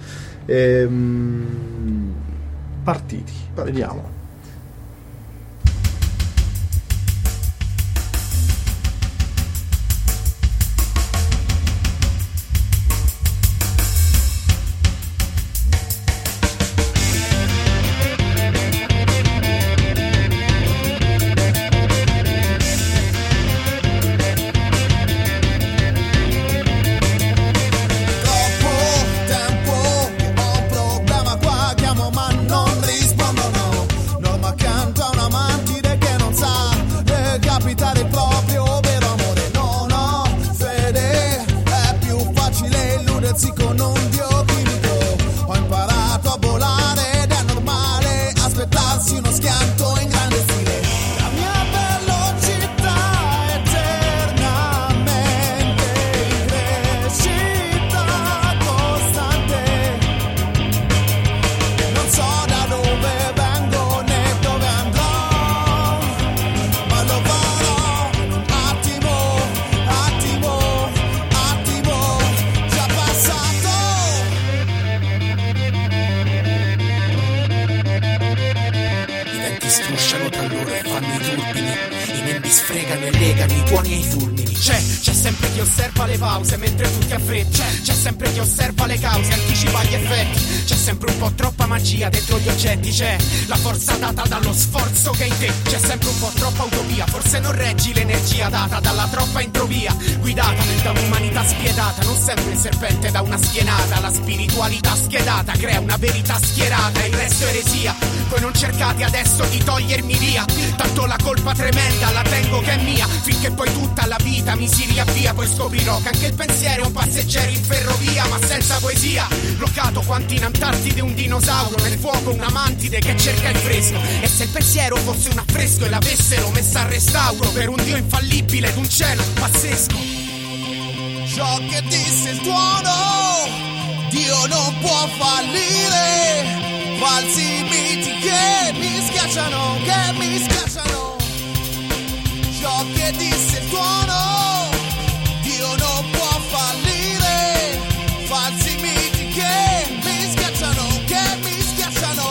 Ehm, Partiti. Partiti. Vediamo. Troppo tempo che ho un problema qua, chiamo ma non rispondono. Dormo accanto a una mantide che non sa eh, capitare proprio vero amore. Non ho fede, è più facile illudersi con un dio chimico. Ho imparato a volare ed è normale aspettarsi uno schianto in grande stile. La mia velocità è eternamente in crescita costante. Non so da dove vengo né dove andrò, ma lo farò in un attimo, attimo, attimo già passato. I venti strusciano tra loro e fanno i turbini. I membri sfregano e legano i tuoni e i fulmini. C'è, c'è sempre chi osserva le pause mentre tutti affrettano. C'è, c'è sempre chi osserva le cause, anticipa gli effetti. C'è sempre un po' troppa magia dentro gli oggetti. C'è la forza data dallo sforzo che è in te. C'è sempre un po' troppa utopia, forse non reggi l'energia data dalla troppa entropia. Guidata da un'umanità spietata, non sempre il serpente da una schienata. La spiritualità schierata crea una verità schierata, il resto è eresia. Voi non cercate adesso di togliermi via, tanto la colpa tremenda la tengo che è mia. Finché poi tutta la vita mi si riavvia, poi scoprirò che anche il pensiero è un passeggero in ferrovia, ma senza poesia. Bloccato quanto in Antartide un dinosauro, nel fuoco una mantide che cerca il fresco. E se il pensiero fosse un affresco e l'avessero messa a restauro per un dio infallibile ed un cielo pazzesco. Ciò che disse il tuono, Dio non può fallire. Falsi miti che mi schiacciano, che mi schiacciano. Ciò che disse il tuono, Dio non può fallire. Falsi miti che mi schiacciano, che mi schiacciano.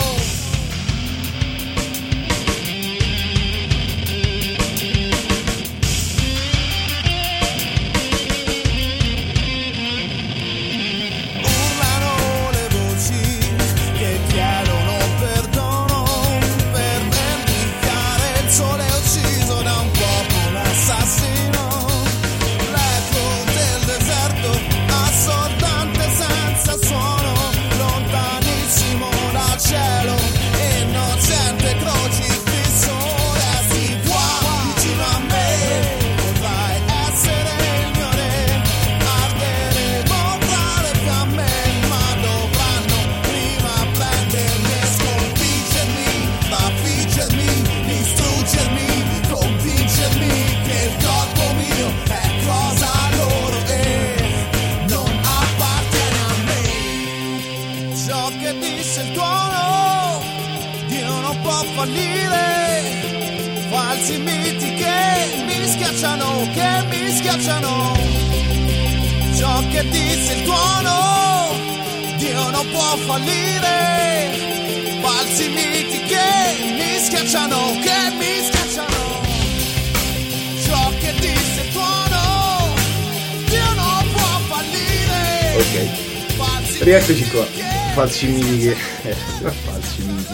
Urlano le voci che chiedono perdono per vendicare il sole ucciso da un popolo assassino. L'eco del deserto assordante senza suono, lontanissimo dal cielo, innocente crocifisso. Resti qua vicino a me, potrai essere il mio re. Arderemo tra le fiamme, ma dovranno prima prendermi e sconfiggermi, trafiggermi, distruggermi, convincermi che il corpo mio è cosa loro e non appartiene a me. Ciò che disse il tuono, Dio non può fallire. Falsi miti che mi schiacciano, che mi schiacciano. Ciò che disse il tuono, Dio non può fallire. Falsi miti che mi schiacciano, che mi schiacciano. Ciò che disse il tuono, Dio non può fallire. Ok. Falsi Rieccoci qua. miti che Falsi miti che... eh, falsi miti.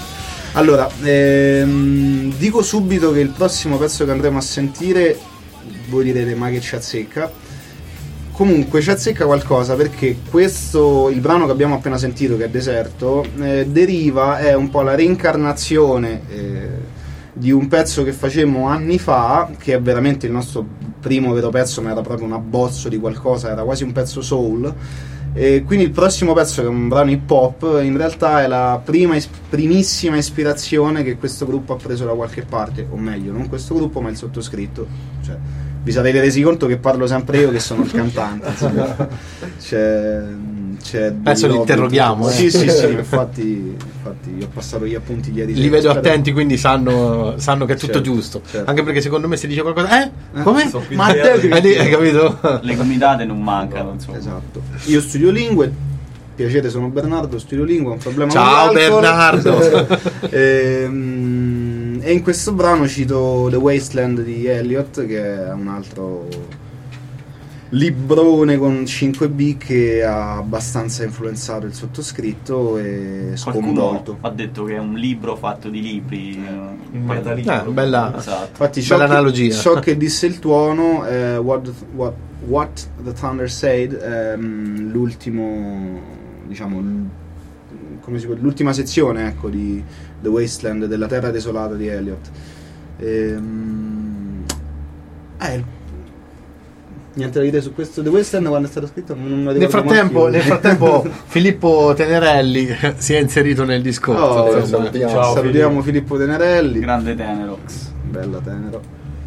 Allora, ehm, dico subito che il prossimo pezzo che andremo a sentire, voi direte ma che ci azzecca. Comunque ci azzecca qualcosa, perché questo, il brano che abbiamo appena sentito, che è Deserto, eh, deriva, è un po' la reincarnazione eh, di un pezzo che facemmo anni fa, che è veramente il nostro primo vero pezzo, ma era proprio un abbozzo di qualcosa, era quasi un pezzo soul. E quindi il prossimo pezzo, che è un brano hip hop, in realtà è la prima is- primissima ispirazione che questo gruppo ha preso da qualche parte, o meglio, non questo gruppo ma il sottoscritto. Cioè, vi sarete resi conto che parlo sempre io che sono il cantante. C'è, c'è adesso li interroghiamo, eh. Sì, sì, sì, infatti, infatti io ho passato gli appunti ieri. Li vedo attenti, quindi sanno, sanno che è tutto Certo, giusto. certo. Anche perché secondo me se dice qualcosa, eh? Come? Sono qui Ma dietro. hai, hai capito? Le comitate non mancano, insomma. Esatto. Io studio lingue. Piacere, sono Bernardo, studio lingue, un problema Ciao con l'alcol. Bernardo. e, e in questo brano cito The Wasteland di Eliot, che è un altro librone con cinque B che ha abbastanza influenzato il sottoscritto e Qualcuno sconvolto. ha detto che è un libro fatto di libri. Un Poi- metalibro. Eh, bella, Esatto. Infatti ciò bella che, analogia. ciò che disse il tuono, eh, what, the, what, what the Thunder Said, ehm, l'ultimo, diciamo, l- come si può, l'ultima sezione, ecco, di The Wasteland, della terra desolata di Eliot. Ehm, eh, niente da dire su questo The Wasteland quando è stato scritto, non me lo Nel ricordo frattempo, manco io. nel frattempo Filippo Tenerelli si è inserito nel discorso. Oh, insomma. salutiamo. Ciao, salutiamo Filippo Tenerelli. Grande Tenerox. Bella tenero.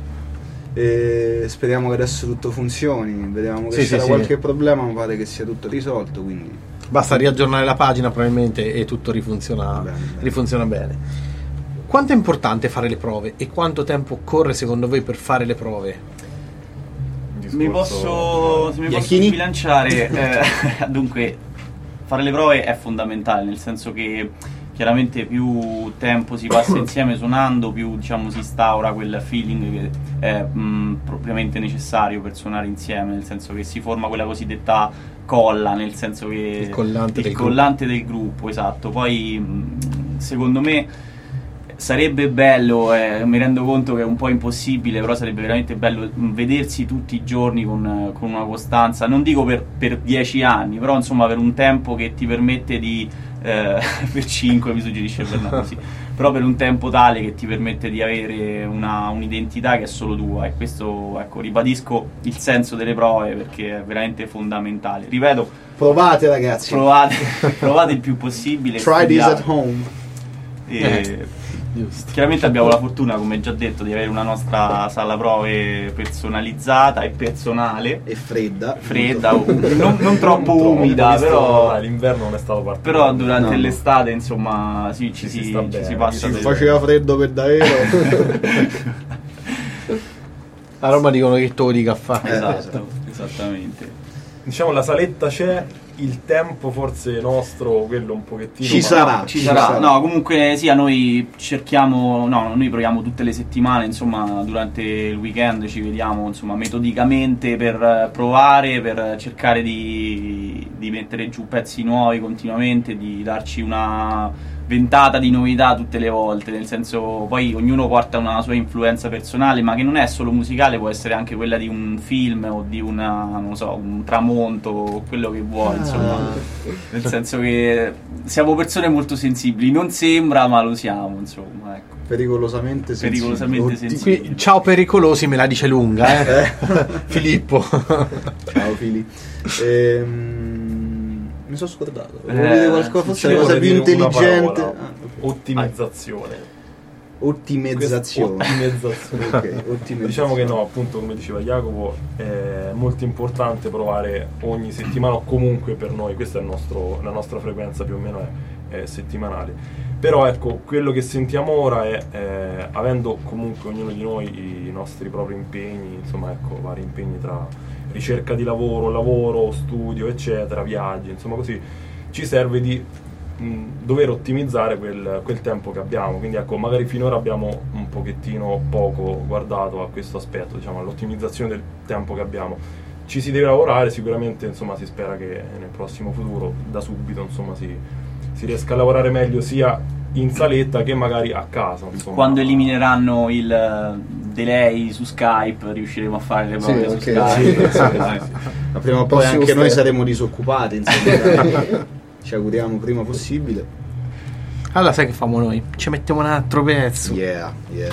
E speriamo che adesso tutto funzioni. Vediamo che Sì, c'era sì, qualche sì. problema, ma pare che sia tutto risolto. Quindi Basta riaggiornare la pagina probabilmente e tutto rifunziona Bene, bene. rifunziona bene. Quanto è importante fare le prove e quanto tempo occorre secondo voi per fare le prove? Un Mi discorso- posso, se mi posso Iachini? sbilanciare, eh, dunque fare le prove è fondamentale, nel senso che chiaramente più tempo si passa insieme suonando, più diciamo si instaura quel feeling che è mh, propriamente necessario per suonare insieme, nel senso che si forma quella cosiddetta colla, nel senso che Il collante il del collante del gruppo, esatto. Poi mh, secondo me sarebbe bello, eh, mi rendo conto che è un po' impossibile, però sarebbe veramente bello mh, vedersi tutti i giorni con, con una costanza, non dico per, per dieci anni, però insomma per un tempo che ti permette di, eh, per cinque mi suggerisce Bernardo, sì, però per un tempo tale che ti permette di avere una, un'identità che è solo tua, e questo, ecco, ribadisco il senso delle prove perché è veramente fondamentale. Ripeto, provate, ragazzi. provate, provate il più possibile. Try this studiate. at home. E Eh. Giusto. chiaramente abbiamo la fortuna, come già detto, di avere una nostra sala prove personalizzata e personale, E fredda. fredda, Molto o- non, non troppo umida, Visto, però, dai, l'inverno non è stato particolare. però durante No, no. l'estate insomma sì, ci, Ci si si, sta ci bene, si passa ci Si sì, del- faceva freddo per davvero. A Roma dicono che to di caffè. Esatto, esattamente. Diciamo la saletta c'è, il tempo forse nostro, quello un pochettino. Ci ma- sarà. Ci sarà, no, comunque sì, a noi cerchiamo, no, noi proviamo tutte le settimane, insomma, durante il weekend ci vediamo, insomma, metodicamente per eh, provare, per cercare di, di mettere giù pezzi nuovi continuamente, di darci una ventata di novità tutte le volte, nel senso, poi ognuno porta una sua influenza personale, ma che non è solo musicale, può essere anche quella di un film o di una, non so, un tramonto, quello che vuoi, insomma. Nel senso che siamo persone molto sensibili, non sembra, ma lo siamo, insomma, ecco. Pericolosamente sensibile. Pericolosamente Oddio. sensibile. Qui, ciao pericolosi, me la dice lunga, eh? Filippo. Ciao Fili. Ehm, mi sono scordato. Eh, Volevo dire qualcosa, forse Ci la cosa vuole più dire una intelligente. parola. Ah, ok. Ottimizzazione. Ottimizzazione. Ottimizzazione. Ok, ottimizzazione. Diciamo che no, appunto come diceva Jacopo, è molto importante provare ogni settimana o comunque per noi, questa è il nostro, la nostra frequenza più o meno è, è settimanale. Però ecco, quello che sentiamo ora è, eh, avendo comunque ognuno di noi i nostri propri impegni, insomma ecco, vari impegni tra ricerca di lavoro, lavoro, studio, eccetera, viaggi, insomma così, ci serve di mh, dover ottimizzare quel, quel tempo che abbiamo. Quindi ecco, magari finora abbiamo un pochettino poco guardato a questo aspetto, diciamo, all'ottimizzazione del tempo che abbiamo. Ci si deve lavorare, sicuramente, insomma, si spera che nel prossimo futuro, da subito, insomma, si, si riesca a lavorare meglio sia in saletta che magari a casa, insomma. Quando elimineranno il delay su Skype riusciremo a fare le prove Sì, su ok. Skype. Sì, sì, sì. Ma prima o poi Prossimo anche noi step. saremo disoccupati, insomma. Ci auguriamo prima possibile. Allora sai che famo noi? Ci mettiamo un altro pezzo. Yeah, yeah.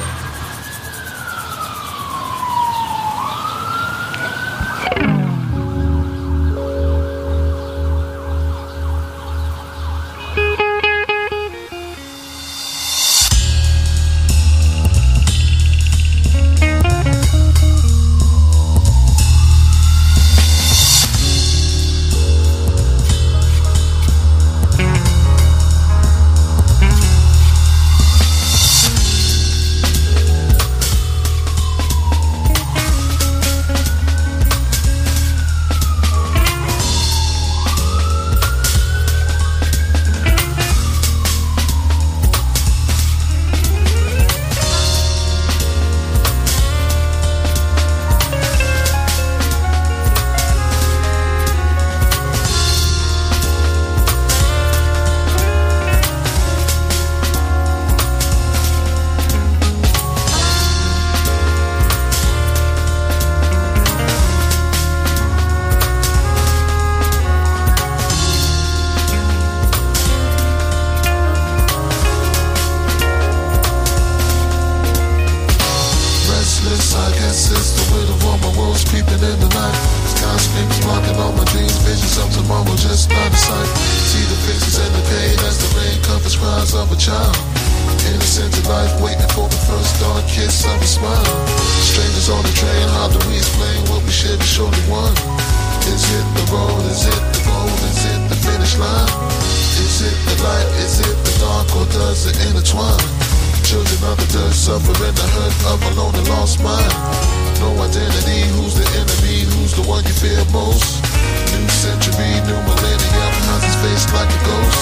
Restless, I guess it's the weight of all my worlds creeping in the night. Skyscrapers blocking all my dreams, visions of tomorrow just not in sight. See the faces and the pain as the rain covers cries of a child. Innocent in life, waiting for the first dawn kiss of a smile. Strangers on the train, how do we explain what we shared is surely one? Is it the road, is it the goal, is it the finish line? Is it the light, is it the dark, or does it intertwine? Children of the dirt suffering the hurt of a lone and lost mind. No identity, who's the enemy, who's the one you fear most? New century, new millennium, how's his face like a ghost?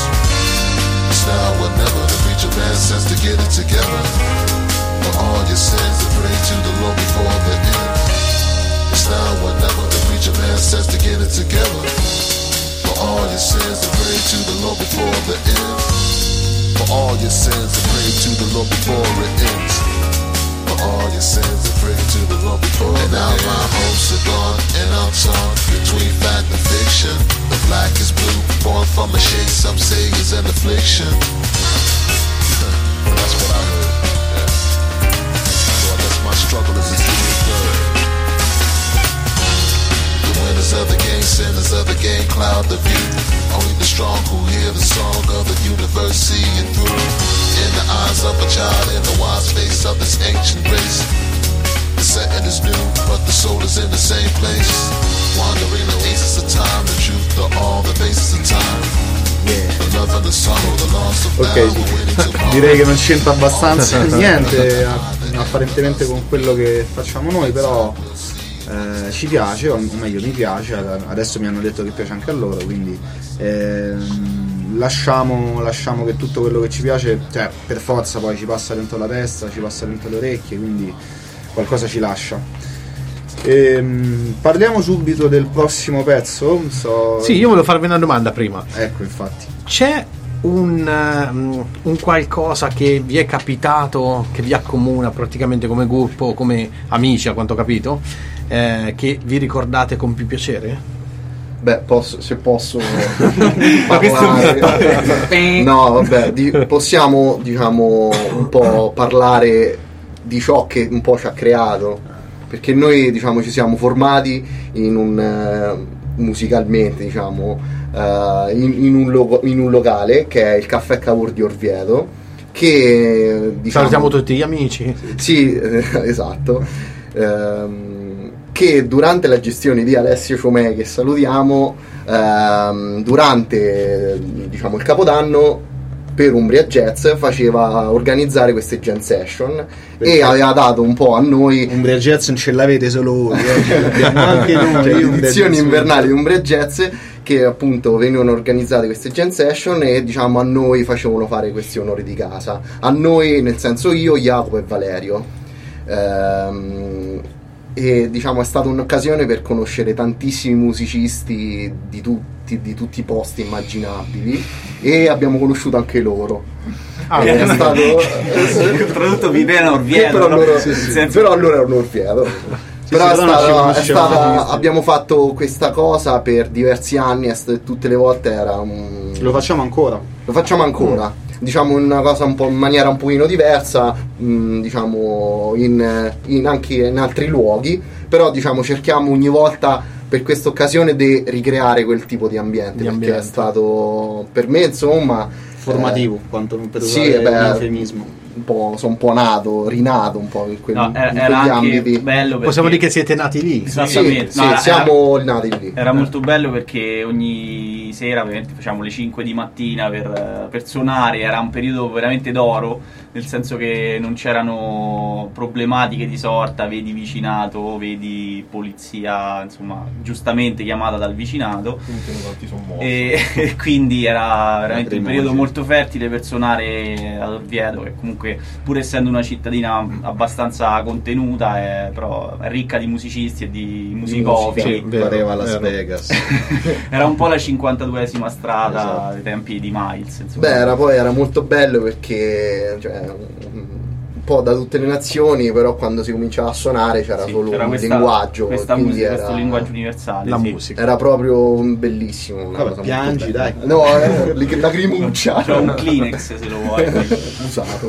It's now or never, the preacher man says to get it together. For all your sins and pray to the Lord before the end. It's now or never, the preacher man says to get it together. For all your sins and pray to the Lord before the end. For all your sins and pray to the Lord before it ends. For all your sins and pray to the Lord before it ends. And now my hopes are gone and I'm torn between fact and fiction. The black is blue, born from a shade some say is an affliction. That's what I heard. Yeah. So I guess my struggle is a serious blood. The winners of the game, sinners of the game cloud the view. Only the strong who hear the song of the universe see it through. In the eyes of a child, in the wise face of this ancient race. The setting is new, but the soul is in the same place. Wandering the aces of time, the truth, the all, the basis of time. The love and the sorrow, the loss of Ok, now, we're waiting tomorrow. direi che non c'entra abbastanza niente a- apparentemente con quello che facciamo noi, però eh, ci piace, o meglio mi piace, adesso mi hanno detto che piace anche a loro, quindi ehm, lasciamo, lasciamo che tutto quello che ci piace, cioè per forza poi ci passa dentro la testa, ci passa dentro le orecchie, quindi qualcosa ci lascia. Ehm, parliamo subito del prossimo pezzo. So... Sì, io volevo farvi una domanda prima. Ecco, infatti. C'è un, um, un qualcosa che vi è capitato, che vi accomuna praticamente come gruppo, come amici a quanto ho capito, eh, che vi ricordate con più piacere? Beh, posso, se posso Ma questo parlare. No, vabbè, di- possiamo diciamo un po' parlare di ciò che un po' ci ha creato, perché noi diciamo ci siamo formati in un eh, musicalmente diciamo eh, in, in, un logo- in un locale che è il Caffè Cavour di Orvieto, che diciamo Salutiamo tutti gli amici. sì, eh, esatto. Ehm, che durante la gestione di Alessio Ciomè, che salutiamo, ehm, durante diciamo il Capodanno per Umbria Jazz faceva organizzare queste jam session. Perché? E aveva dato un po' a noi Umbria Jazz non ce l'avete solo voi, eh. L'abbiamo anche noi. cioè, Umbria le edizioni Jazz. invernali di Umbria Jazz, che appunto venivano organizzate queste jam session e diciamo a noi facevano fare questi onori di casa, a noi nel senso io, Jacopo e Valerio. Ehm, e diciamo è stata un'occasione per conoscere tantissimi musicisti di tutti, di tutti i posti immaginabili, e abbiamo conosciuto anche loro. Ah, è eh, stato soprattutto Vivena Orvieto, però, no? loro, Nel senso- però allora erano Orvieto. Però è sì, però non ci stata, è conoscevamo stata- benissimo. abbiamo fatto questa cosa per diversi anni e st- tutte le volte era un... Lo facciamo ancora. Lo facciamo ancora, diciamo una cosa un po' in maniera un pochino diversa, mh, diciamo in, in anche in altri luoghi, però diciamo cerchiamo ogni volta per questa occasione di ricreare quel tipo di ambiente, Di perché ambiente. è stato per me insomma Formativo, quanto per sì, usare beh, un eufemismo. un po', sono un po' nato, rinato un po' in, quel, No, era, in era quegli anche ambiti. bello perché possiamo dire che siete nati lì. Sì, esattamente. sì, No, era- siamo nati lì. Era molto bello perché ogni sera ovviamente facciamo le cinque di mattina per, per suonare, era un periodo veramente d'oro, nel senso che non c'erano problematiche di sorta, vedi vicinato, vedi polizia, insomma, giustamente chiamata dal vicinato. Quindi tanti sono morti. E, e quindi era veramente un Lacrimosi. periodo molto fertile per suonare ad Orvieto, che comunque pur essendo una cittadina abbastanza contenuta è, però è ricca di musicisti e di musicofili. sì, vero, Pareva Las vero. Vegas. Era un po' la cinquantaduesima strada Esatto. ai tempi di Miles, insomma. Beh, era poi era molto bello perché cioè, un po' da tutte le nazioni, però quando si cominciava a suonare c'era Sì, solo c'era un questa, linguaggio, questa quindi musica, era, questo linguaggio universale. La sì. musica. era proprio bellissimo. Una Vabbè, cosa piangi, molto bella. dai. No, eh, li- lacrimuccia. C'è un Kleenex se lo vuoi. Usato.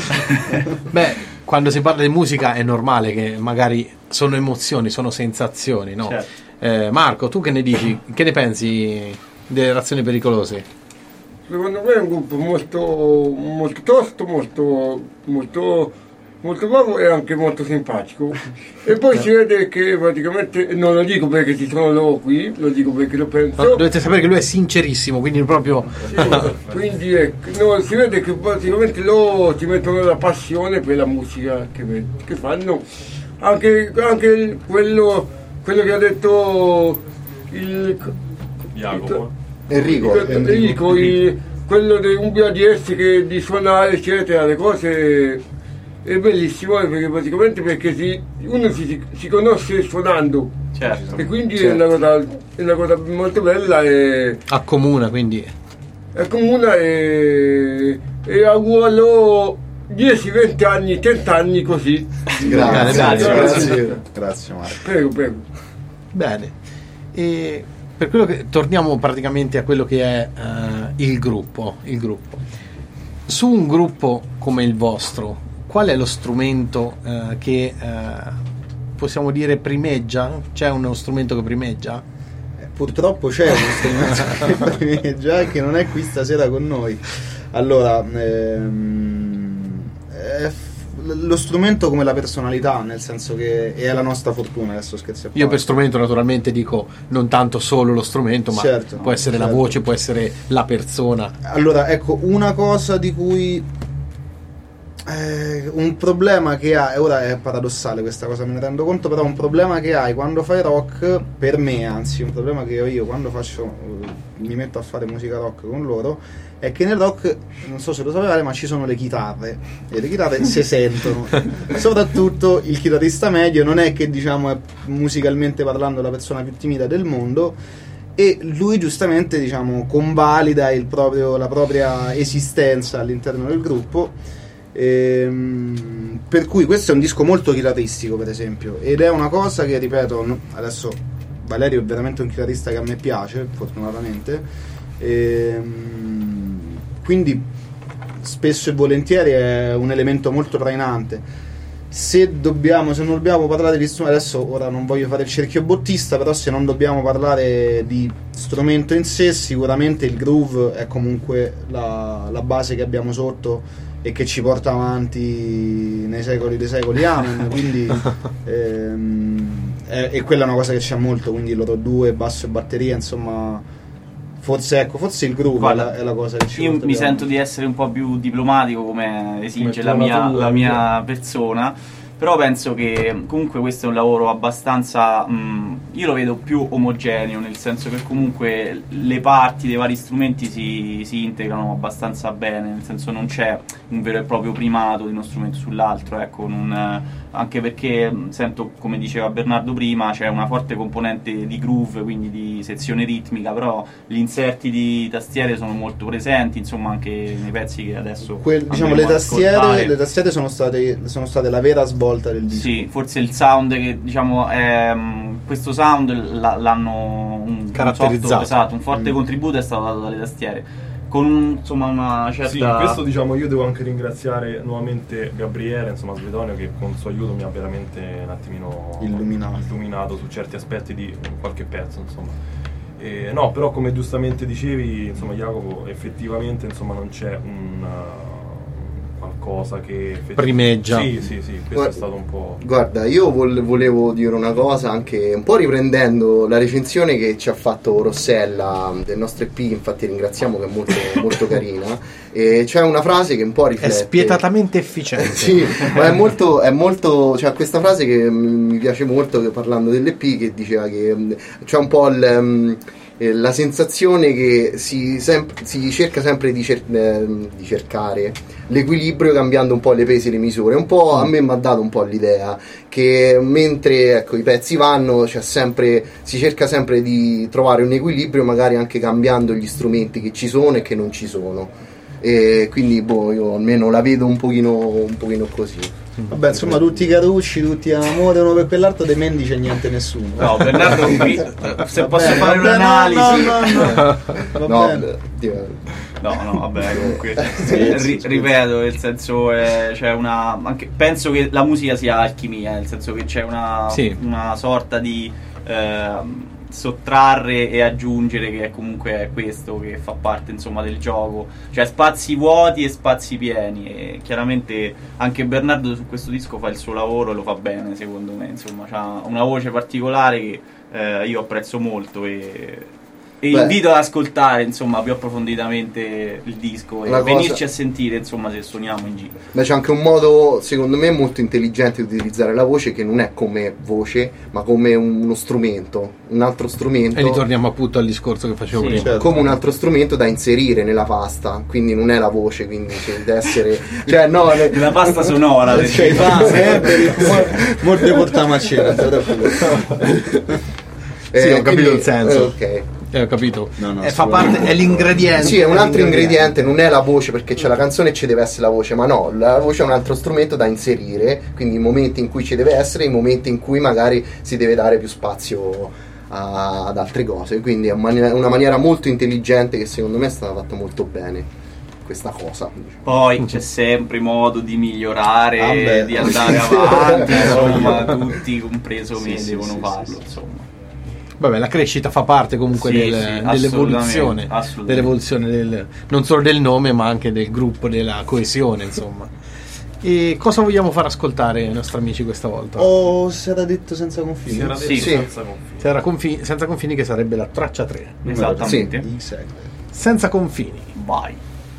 Beh, quando si parla di musica è normale che magari sono emozioni, sono sensazioni, no? Certo. Eh, Marco, tu che ne dici? Che ne pensi delle Razioni Pericolose? Secondo me è un gruppo molto, molto tosto, molto, molto, molto bravo e anche molto simpatico. E poi si vede che praticamente, non lo dico perché ci sono loro qui, lo dico perché lo penso. No, dovete sapere che lui è sincerissimo, quindi proprio Sì, quindi ecco, no, si vede che praticamente loro ci mettono la passione per la musica che, che fanno. Anche, anche il- quello, quello che ha detto il Jacopo. Enrico, il- Enrico, il- quello di Umbria di S che di suonare eccetera, le cose è bellissimo eh, perché praticamente perché si, uno si, si conosce suonando Certo. e quindi è, Certo. una cosa, è una cosa molto bella e accomuna, quindi è comune e, e auguro a loro dieci venti anni, trenta anni così. Grazie, Grazie, grazie. Grazie Marco. Prego, prego. bene. E per quello che torniamo praticamente a quello che è eh, il gruppo, il gruppo. Su un gruppo come il vostro, qual è lo strumento eh, che eh, possiamo dire primeggia? C'è uno strumento che primeggia? Purtroppo c'è uno strumento che già che non è qui stasera con noi. Allora, ehm, è f- lo strumento come la personalità, nel senso che è la nostra fortuna, adesso scherzi a parte. Io per strumento naturalmente dico non tanto solo lo strumento, ma Certo, può essere la certo. voce, può essere la persona. Allora, ecco, una cosa di cui eh, un problema che hai, ora è paradossale questa cosa, me ne rendo conto, però un problema che hai quando fai rock, per me anzi, un problema che ho io quando faccio eh, mi metto a fare musica rock con loro, è che nel rock, non so se lo sapevate, ma ci sono le chitarre e le chitarre si sentono. Soprattutto il chitarrista medio non è che diciamo è musicalmente parlando la persona più timida del mondo, e lui giustamente diciamo convalida il proprio, la propria esistenza all'interno del gruppo. Ehm, per cui questo è un disco molto chitarristico, per esempio, ed è una cosa che, ripeto, no- adesso Valerio è veramente un chitarrista che a me piace, fortunatamente. Ehm, quindi spesso e volentieri è un elemento molto trainante. Se dobbiamo, se non dobbiamo parlare di strumento, adesso ora non voglio fare il cerchio bottista, però se non dobbiamo parlare di strumento in sé, sicuramente il groove è comunque la, la base che abbiamo sotto e che ci porta avanti nei secoli dei secoli, amen. Quindi ehm, è, e quella è una cosa che c'è molto, quindi loro due, basso e batteria, insomma, forse ecco, forse il groove è la, è la cosa che ci Io porta mi più sento avanti. di essere un po' più diplomatico come esige Come la tua mia, natura, la mia persona, però penso che comunque questo è un lavoro abbastanza mh, io lo vedo più omogeneo, nel senso che comunque le parti dei vari strumenti si, si integrano abbastanza bene, nel senso non c'è un vero e proprio primato di uno strumento sull'altro, ecco, non, anche perché sento, come diceva Bernardo prima, c'è una forte componente di groove, quindi di sezione ritmica, però gli inserti di tastiere sono molto presenti, insomma, anche nei pezzi che adesso Quel, diciamo le tastiere, le tastiere sono state, sono state la vera svolta del disco. Sì, forse il sound che diciamo è, questo sound l- l'hanno un, caratterizzato, un, sotto, esatto, un forte mm. contributo è stato dato dalle tastiere, con un, insomma una certa... Sì, in questo diciamo io devo anche ringraziare nuovamente Gabriele, insomma Svetonio, che con il suo aiuto mi ha veramente un attimino illuminato, illuminato su certi aspetti di qualche pezzo, insomma. E, no, però come giustamente dicevi, insomma Jacopo, effettivamente insomma non c'è un uh, qualcosa che effettiv- primeggia. Sì, sì, sì, questo guarda, è stato un po'. Guarda, io vol- volevo dire una cosa, anche un po' riprendendo la recensione che ci ha fatto Rossella del nostro E P, infatti ringraziamo, che è molto, molto carina, e c'è una frase che un po' riflette. È spietatamente efficiente. Sì, ma è molto, è molto, cioè questa frase che mi piace molto, che parlando dell'E P, che diceva che c'è un po' il... la sensazione che si, sem- si cerca sempre di, cer- eh, di cercare l'equilibrio cambiando un po' le pesi e le misure. Un po' a me mi ha dato un po' l'idea che mentre ecco, i pezzi vanno, c'è sempre, si cerca sempre di trovare un equilibrio, magari anche cambiando gli strumenti che ci sono e che non ci sono. E quindi boh, io almeno la vedo un pochino, un pochino così. Vabbè, insomma, tutti carucci, tutti amore uno per quell'altro, dei men dice niente nessuno. No, Bernardo, qui, se va posso bene, fare vabbè, un'analisi. No, no, no, no. No, beh, no, no, vabbè, comunque ri- ripeto, nel senso è, c'è una anche, penso che la musica sia alchimia, nel senso che c'è una, sì. una sorta di eh, sottrarre e aggiungere, che è comunque questo che fa parte insomma del gioco, cioè spazi vuoti e spazi pieni, e chiaramente anche Bernardo su questo disco fa il suo lavoro e lo fa bene, secondo me, insomma ha una voce particolare che eh, io apprezzo molto, e e Beh. invito ad ascoltare insomma più approfonditamente il disco e Una venirci cosa... a sentire insomma se suoniamo in giro. Beh, c'è anche un modo secondo me molto intelligente di utilizzare la voce, che non è come voce ma come uno strumento, un altro strumento, e ritorniamo appunto al discorso che facevo sì, prima, certo. come un altro strumento da inserire nella pasta, quindi non è la voce, quindi c'è deve essere, cioè no, le... la pasta sonora c'è sempre molte portiamo a cena. Sì, ho capito quindi, il senso. Ok. Eh, ho capito. No, no, eh, fa parte, è l'ingrediente. Sì, è un altro l'ingrediente. ingrediente, non è la voce, perché c'è la canzone e ci deve essere la voce, ma no, la voce è un altro strumento da inserire, quindi i momenti in cui ci deve essere, i momenti in cui magari si deve dare più spazio a, ad altre cose, quindi è una maniera molto intelligente che secondo me è stata fatta molto bene questa cosa. Poi c'è sempre modo di migliorare, Ah, beh. di andare avanti, insomma tutti compreso Sì, me sì, devono sì, farlo, sì, sì. insomma. Vabbè, la crescita fa parte comunque Sì, del, sì, dell'evoluzione, assolutamente, assolutamente. dell'evoluzione del, non solo del nome ma anche del gruppo, della coesione, insomma. E cosa vogliamo far ascoltare ai nostri amici questa volta? O si era detto senza confini? Si era detto Sì. senza confini. C'era confi- senza confini, che sarebbe la traccia tre. Esattamente. Di segue. Senza confini. Vai.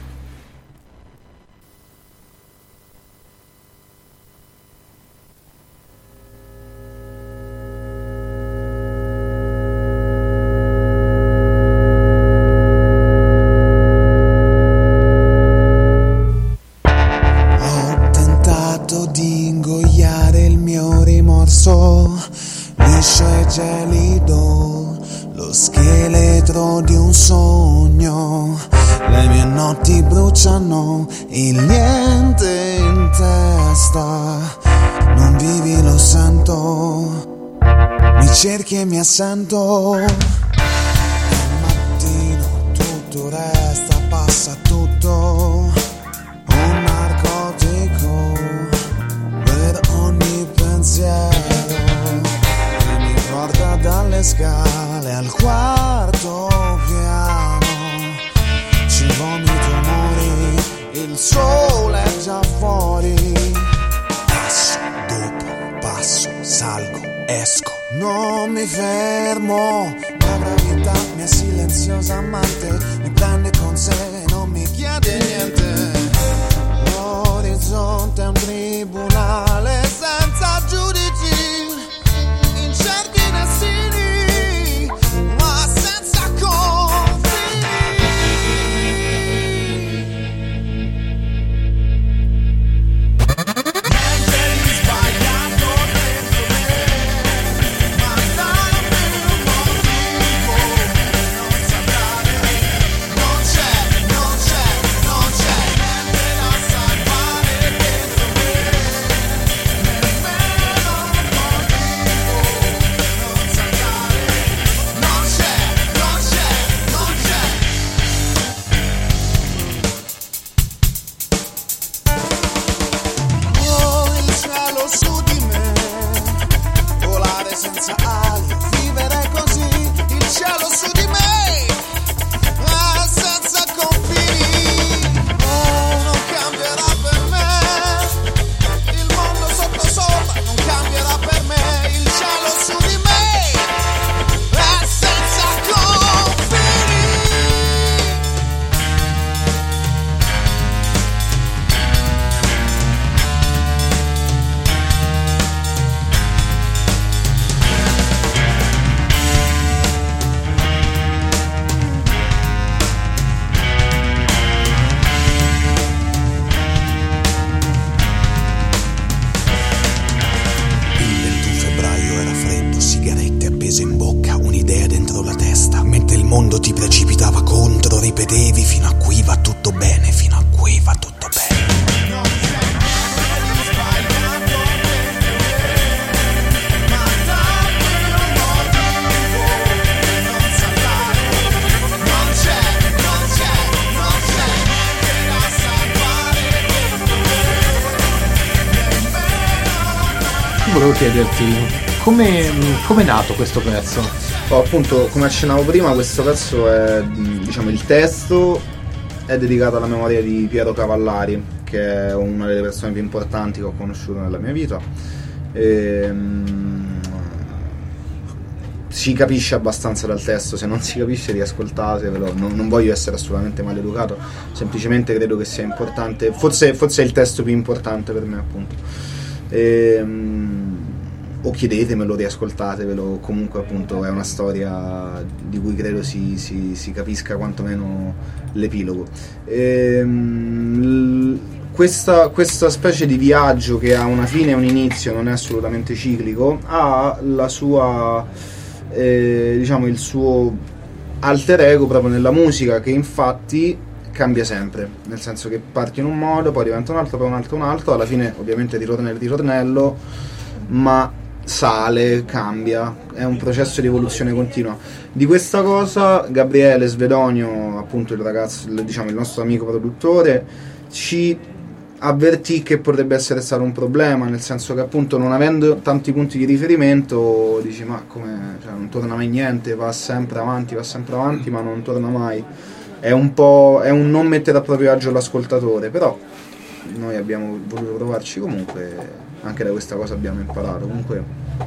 Ho tentato di ingoiare il mio rimorso, liscio e gelido, lo scheletro di un sogno. Le mie notti bruciano il niente in testa. Non vivi, lo sento, mi cerchi e mi assento. Al mattino tutto resta, passa tutto. Un narcotico per ogni pensiero che mi porta dalle scale al quarto piano. Ci vomito amori, il sole è già fuori. Passo dopo passo, salgo, esco, non mi fermo. La gravità, mia silenziosa amante, mi prende con sé e non mi chiede niente. L'orizzonte è un tribunale senza giudici, incerti destini. mondo ti precipitava contro, ripetevi fino a qui va tutto bene, fino a qui va tutto bene. Volevo chiederti come è nato questo pezzo? Oh, appunto, come accennavo prima, questo pezzo è, diciamo, il testo è dedicato alla memoria di Piero Cavallari, che è una delle persone più importanti che ho conosciuto nella mia vita. E, um, si capisce abbastanza dal testo, se non si capisce riascoltatevelo, non, non voglio essere assolutamente maleducato, semplicemente credo che sia importante, forse, forse è il testo più importante per me, appunto. E, um, o chiedetemelo, riascoltatevelo, comunque appunto è una storia di cui credo si, si, si capisca quantomeno l'epilogo. E, um, questa, questa specie di viaggio che ha una fine e un inizio, non è assolutamente ciclico, ha la sua eh, diciamo il suo alter ego proprio nella musica, che infatti cambia sempre, nel senso che parti in un modo, poi diventa un altro, poi un altro, un altro, alla fine ovviamente ritorna il ritornello, ma sale, cambia, è un processo di evoluzione continua. Di questa cosa Gabriele Svedonio, appunto il ragazzo, diciamo il nostro amico produttore, ci avvertì che potrebbe essere stato un problema, nel senso che appunto non avendo tanti punti di riferimento dici ma come, cioè, non torna mai niente, va sempre avanti, va sempre avanti, ma non torna mai. È un po', è un non mettere a proprio agio l'ascoltatore, però noi abbiamo voluto provarci comunque, anche da questa cosa abbiamo imparato. Comunque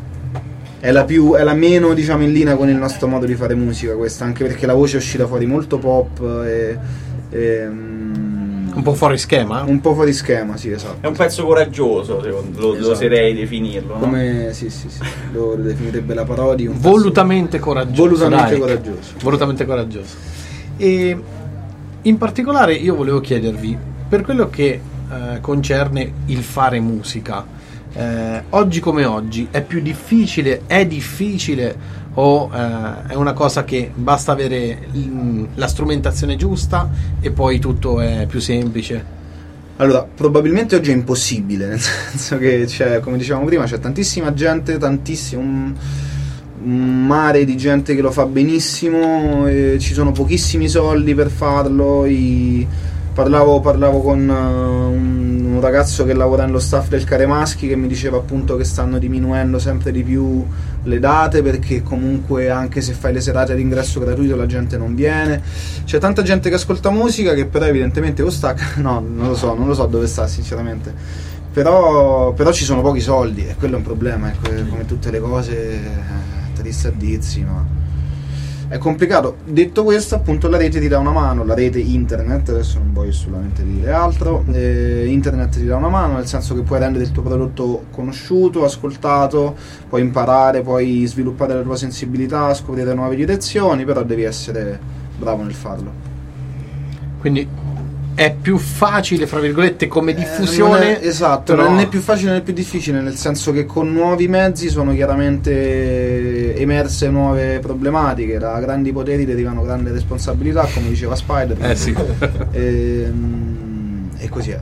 è la più, è la meno, diciamo, in linea con il nostro modo di fare musica questa, anche perché la voce è uscita fuori molto pop e, e un po' fuori schema? Un po' fuori schema, sì, esatto. È un pezzo coraggioso, secondo lo, esatto. lo oserei definirlo, no? Come, sì, sì, sì, lo definirebbe la parodia. Un volutamente coraggioso. Volutamente dai. coraggioso. Volutamente coraggioso. E in particolare io volevo chiedervi, per quello che eh, concerne il fare musica, eh, oggi come oggi è più difficile, è difficile o eh, è una cosa che basta avere l- la strumentazione giusta e poi tutto è più semplice? Allora, probabilmente oggi è impossibile, nel senso che c'è, come dicevamo prima, c'è tantissima gente, tantissimo, un, un mare di gente che lo fa benissimo, e ci sono pochissimi soldi per farlo. I, parlavo, parlavo con uh, un, un ragazzo che lavora nello staff del Caremaschi, che mi diceva appunto che stanno diminuendo sempre di più le date, perché comunque anche se fai le serate ad ingresso gratuito la gente non viene. C'è tanta gente che ascolta musica che però evidentemente o sta, no, non lo so, non lo so dove sta sinceramente, però, però ci sono pochi soldi e quello è un problema, ecco, come tutte le cose, triste a dirsi, ma è complicato. Detto questo, appunto, la rete ti dà una mano, la rete internet, adesso non voglio assolutamente dire altro, eh, internet ti dà una mano, nel senso che puoi rendere il tuo prodotto conosciuto, ascoltato, puoi imparare, puoi sviluppare la tua sensibilità, scoprire nuove direzioni, però devi essere bravo nel farlo. Quindi è più facile, fra virgolette, come diffusione. Eh, è, esatto, però... non è più facile né più difficile, nel senso che con nuovi mezzi sono chiaramente emerse nuove problematiche. Da grandi poteri derivano grandi responsabilità, come diceva Spider. Eh sì. e, e così è.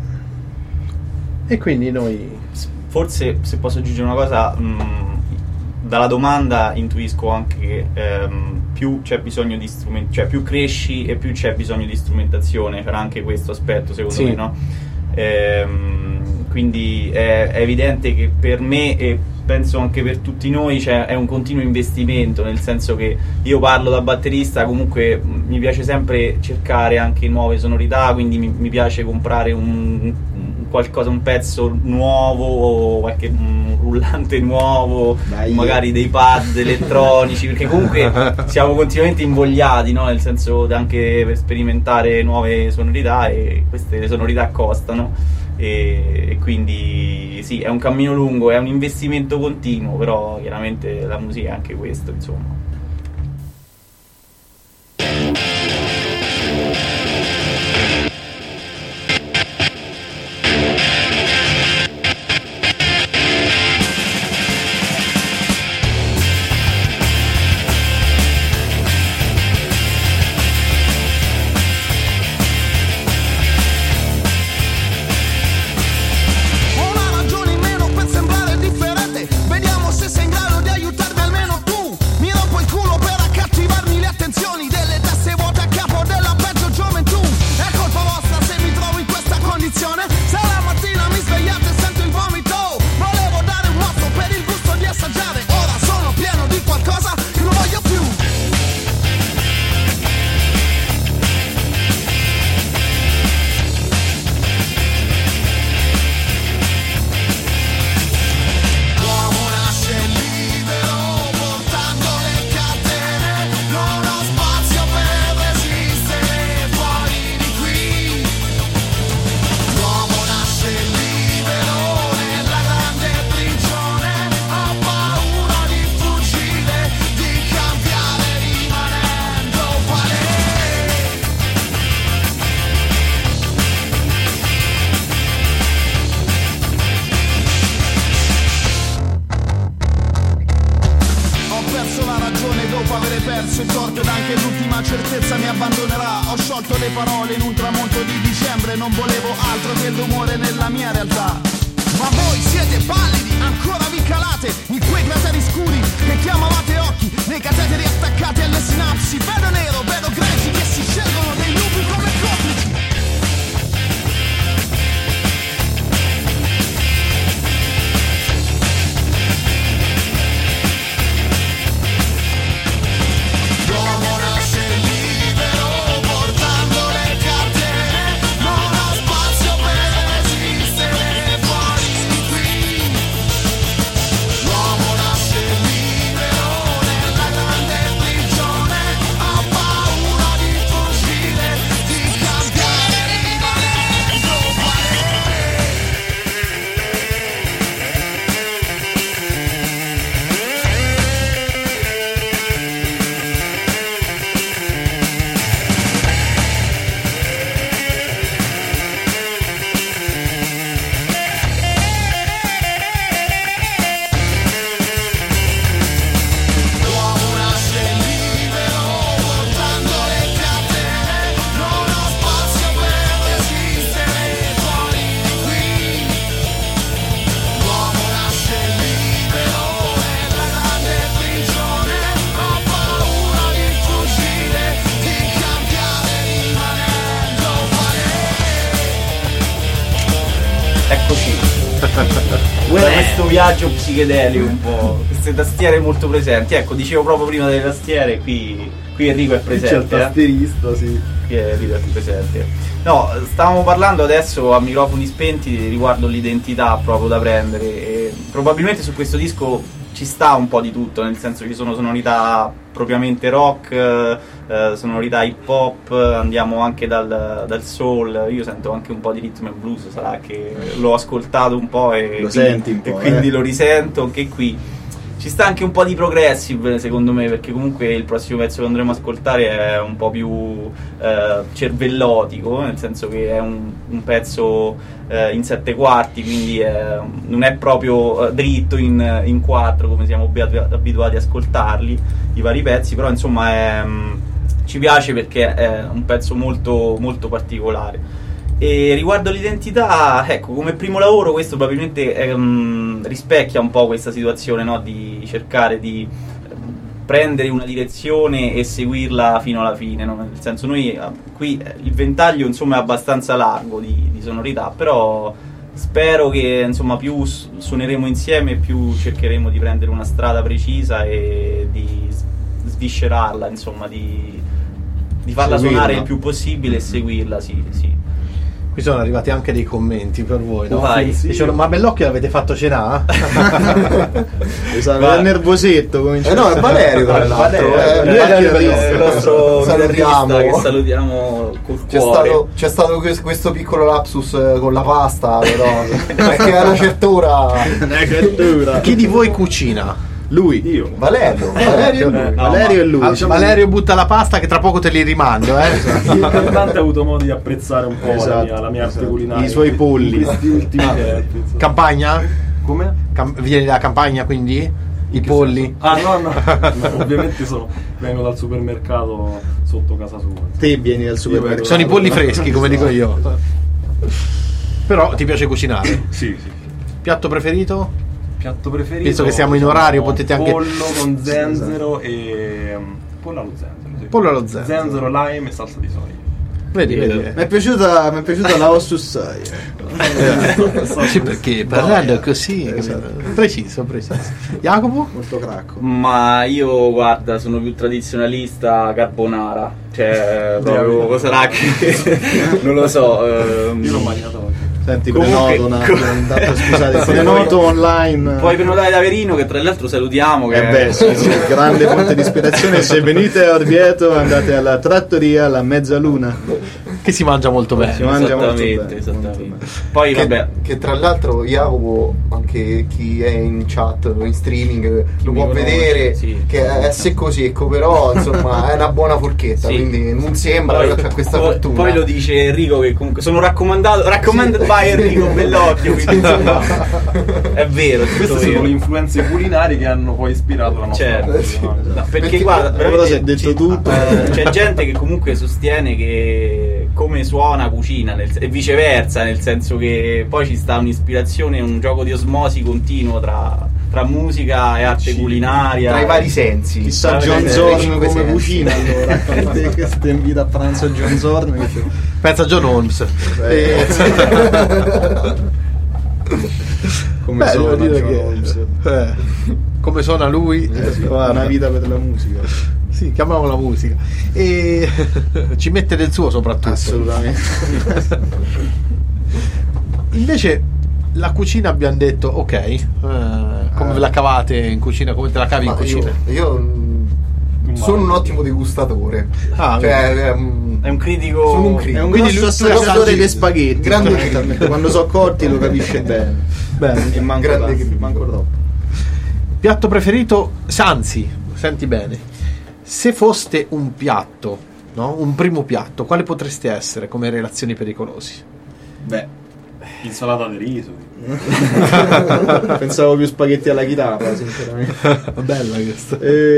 E quindi noi... Forse, se posso aggiungere una cosa, mh, dalla domanda intuisco anche che ehm, più c'è bisogno di strumenti, cioè più cresci e più c'è bisogno di strumentazione, c'era anche questo aspetto secondo sì. me, no? Ehm, quindi è, è evidente che per me e penso anche per tutti noi, cioè, è un continuo investimento, nel senso che io parlo da batterista, comunque mi piace sempre cercare anche nuove sonorità, quindi mi, mi piace comprare un, un qualcosa, un pezzo nuovo o qualche un rullante nuovo, Dai. magari dei pad elettronici, perché comunque siamo continuamente invogliati, no? Nel senso anche per sperimentare nuove sonorità, e queste sonorità costano. E, e quindi sì, è un cammino lungo, è un investimento continuo, però chiaramente la musica è anche questo, insomma. l'ultima certezza mi abbandonerà. Ho sciolto le parole in un tramonto di dicembre, non volevo altro che l'umore nella mia realtà. Ma voi siete pallidi, ancora vi calate in quei crateri scuri che chiamavate occhi, nei cateteri attaccati alle sinapsi. Vedo nero, vedo greci che si scelgono dei lupi come complici. L'uomo nasce libero portando le catene, non ha spazio per resistere fuori di qui. L'uomo nasce libero nella grande prigione, ha paura di fuggire, di cambiare rimanendo uguale. L'uomo nasce libero portando le catene, non ha spazio per resistere fuori di qui. L'uomo nasce libero nella grande prigione, ha paura di fuggire, di cambiare rimanendo uguale. Eccoci. Guarda questo viaggio psichedelico un po', queste tastiere molto presenti. Ecco, dicevo proprio prima delle tastiere, qui, qui Enrico è presente. C'è il tastierista, sì. Qui è Enrico è presente. No, stavamo parlando adesso a microfoni spenti riguardo l'identità proprio da prendere. E probabilmente su questo disco ci sta un po' di tutto, nel senso che ci sono sonorità propriamente rock, eh, sonorità hip hop, andiamo anche dal, dal soul. Io sento anche un po' di rhythm and blues, sarà che l'ho ascoltato un po' e Lo quindi, senti un po', e quindi eh. lo risento anche qui. Ci sta anche un po' di progressive secondo me, perché comunque il prossimo pezzo che andremo ad ascoltare è un po' più eh, cervellotico, nel senso che è un, un pezzo eh, in sette quarti, quindi è, non è proprio eh, dritto in, in quattro come siamo abituati, abituati a ascoltarli i vari pezzi, però insomma è, mh, ci piace perché è un pezzo molto, molto particolare. E riguardo l'identità, ecco, come primo lavoro questo probabilmente ehm, rispecchia un po' questa situazione, no? Di cercare di ehm, prendere una direzione e seguirla fino alla fine, no? Nel senso, noi eh, qui eh, il ventaglio insomma è abbastanza largo di, di sonorità, però spero che insomma più su- suoneremo insieme, più cercheremo di prendere una strada precisa e di s- sviscerarla, insomma, di, di farla Seguirla. suonare il più possibile e seguirla, sì, sì. Qui sono arrivati anche dei commenti per voi, no? Vai. Dicevano, ma Bellocchio l'avete fatto cenare? Esatto, Va- è nervosetto comincia. Eh no, è Valerio tra l'altro. Valerio, eh, lui è lui è il chitarrista. il nostro Salutiamo. chitarrista che salutiamo col C'è cuore. stato, c'è stato que- questo piccolo lapsus eh, con la pasta, però perché a una certa ora Una cattura. Chi di voi cucina? Lui. Io. Valerio, Valerio e lui. Eh, no, Valerio ma- e lui. Ah, diciamo- Valerio butta la pasta che tra poco te li rimando, eh? Il cantante ha avuto modo di apprezzare un po' Esatto, la mia, la mia arte esatto. culinaria. I suoi polli. In questi ultimi tempi. insomma. Campagna? Come? Cam- vieni dalla campagna quindi? I polli? Ah no, no, no, ovviamente sono, vengo dal supermercato sotto casa sua. Te vieni dal supermercato. Sono i polli freschi, come dico io. Però ti piace cucinare? Sì, sì. Piatto preferito? Piatto preferito? Visto che siamo in diciamo, orario, potete anche- pollo con zenzero e... pollo allo zenzero, sì. Pollo allo zenzero. Zenzero, lime e salsa di soia. Vedi, vedi. Mi è piaciuta, mi è piaciuta la Ossus sei. Sì, perché parlando così, Esatto. preciso, preciso. Jacopo? Molto cracco. Ma io, guarda, sono più tradizionalista carbonara. Cioè, proprio cosa sarà che... non lo so. ehm, Io l'ho mangiato oggi. Senti, Comunque- prenoto un attimo, intanto, scusate, Sì, prenoto poi- online. Puoi prenotare da Verino, che tra l'altro salutiamo. Che Eh beh, sì, sì, grande fonte di ispirazione. Se venite a Orvieto andate alla trattoria La Mezzaluna. Che che si mangia molto bene. Si mangia molto Esattamente, bene, esattamente. molto bene. Poi Che, vabbè, che tra l'altro Jacopo, anche chi è in chat o in streaming lo mi può conosce, vedere sì. che è secco secco, però insomma è una buona forchetta, Sì. quindi non sembra poi, che c'ha questa poi- fortuna. poi lo dice Enrico che comunque sono raccomandato recommended by Enrico Bellocchio, quindi insomma è vero, è tutto Queste sono vero. le influenze culinarie che hanno poi ispirato la nostra Certo. musica, no? No, perché, Perché- guarda, però veramente si è detto ci- tutto. eh, c'è gente che comunque sostiene che come suona cucina nel- e viceversa, nel senso che poi ci sta un'ispirazione, un gioco di osmosi continuo tra, tra musica e arte culinaria. Tra i vari sensi. Chissà Tra John le- Zorn le cinque come sensi. cucina allora. Che che ti invita a pranzo a John Zorn che ti- Pensa a John Holmes. Eh. come Beh, sono devo dire John che- Holmes. eh, come suona lui, Eh sì, guarda. una vita per la musica. Sì, chiamiamola musica. E ci mette del suo soprattutto. Assolutamente. Invece la cucina abbiamo detto ok, eh, come ve la cavate in cucina, come te la cavi in Ma cucina? io, io mm, sono un ottimo degustatore. Ah, cioè, ehm, È un critico. sono un critico. È un Quindi grosso lui- tu assaggiatore assaggi- di spaghetti. grande fondamentalmente. critico. Quando sono cotti lo capisce bene. Bene. E manco Grande tanto, critico. manco troppo. Piatto preferito? Anzi, senti bene, se foste un piatto, no? Un primo piatto, quale potreste essere come relazioni pericolosi? Beh, insalata di riso. Pensavo più spaghetti alla chitarra, sinceramente. Bella questa.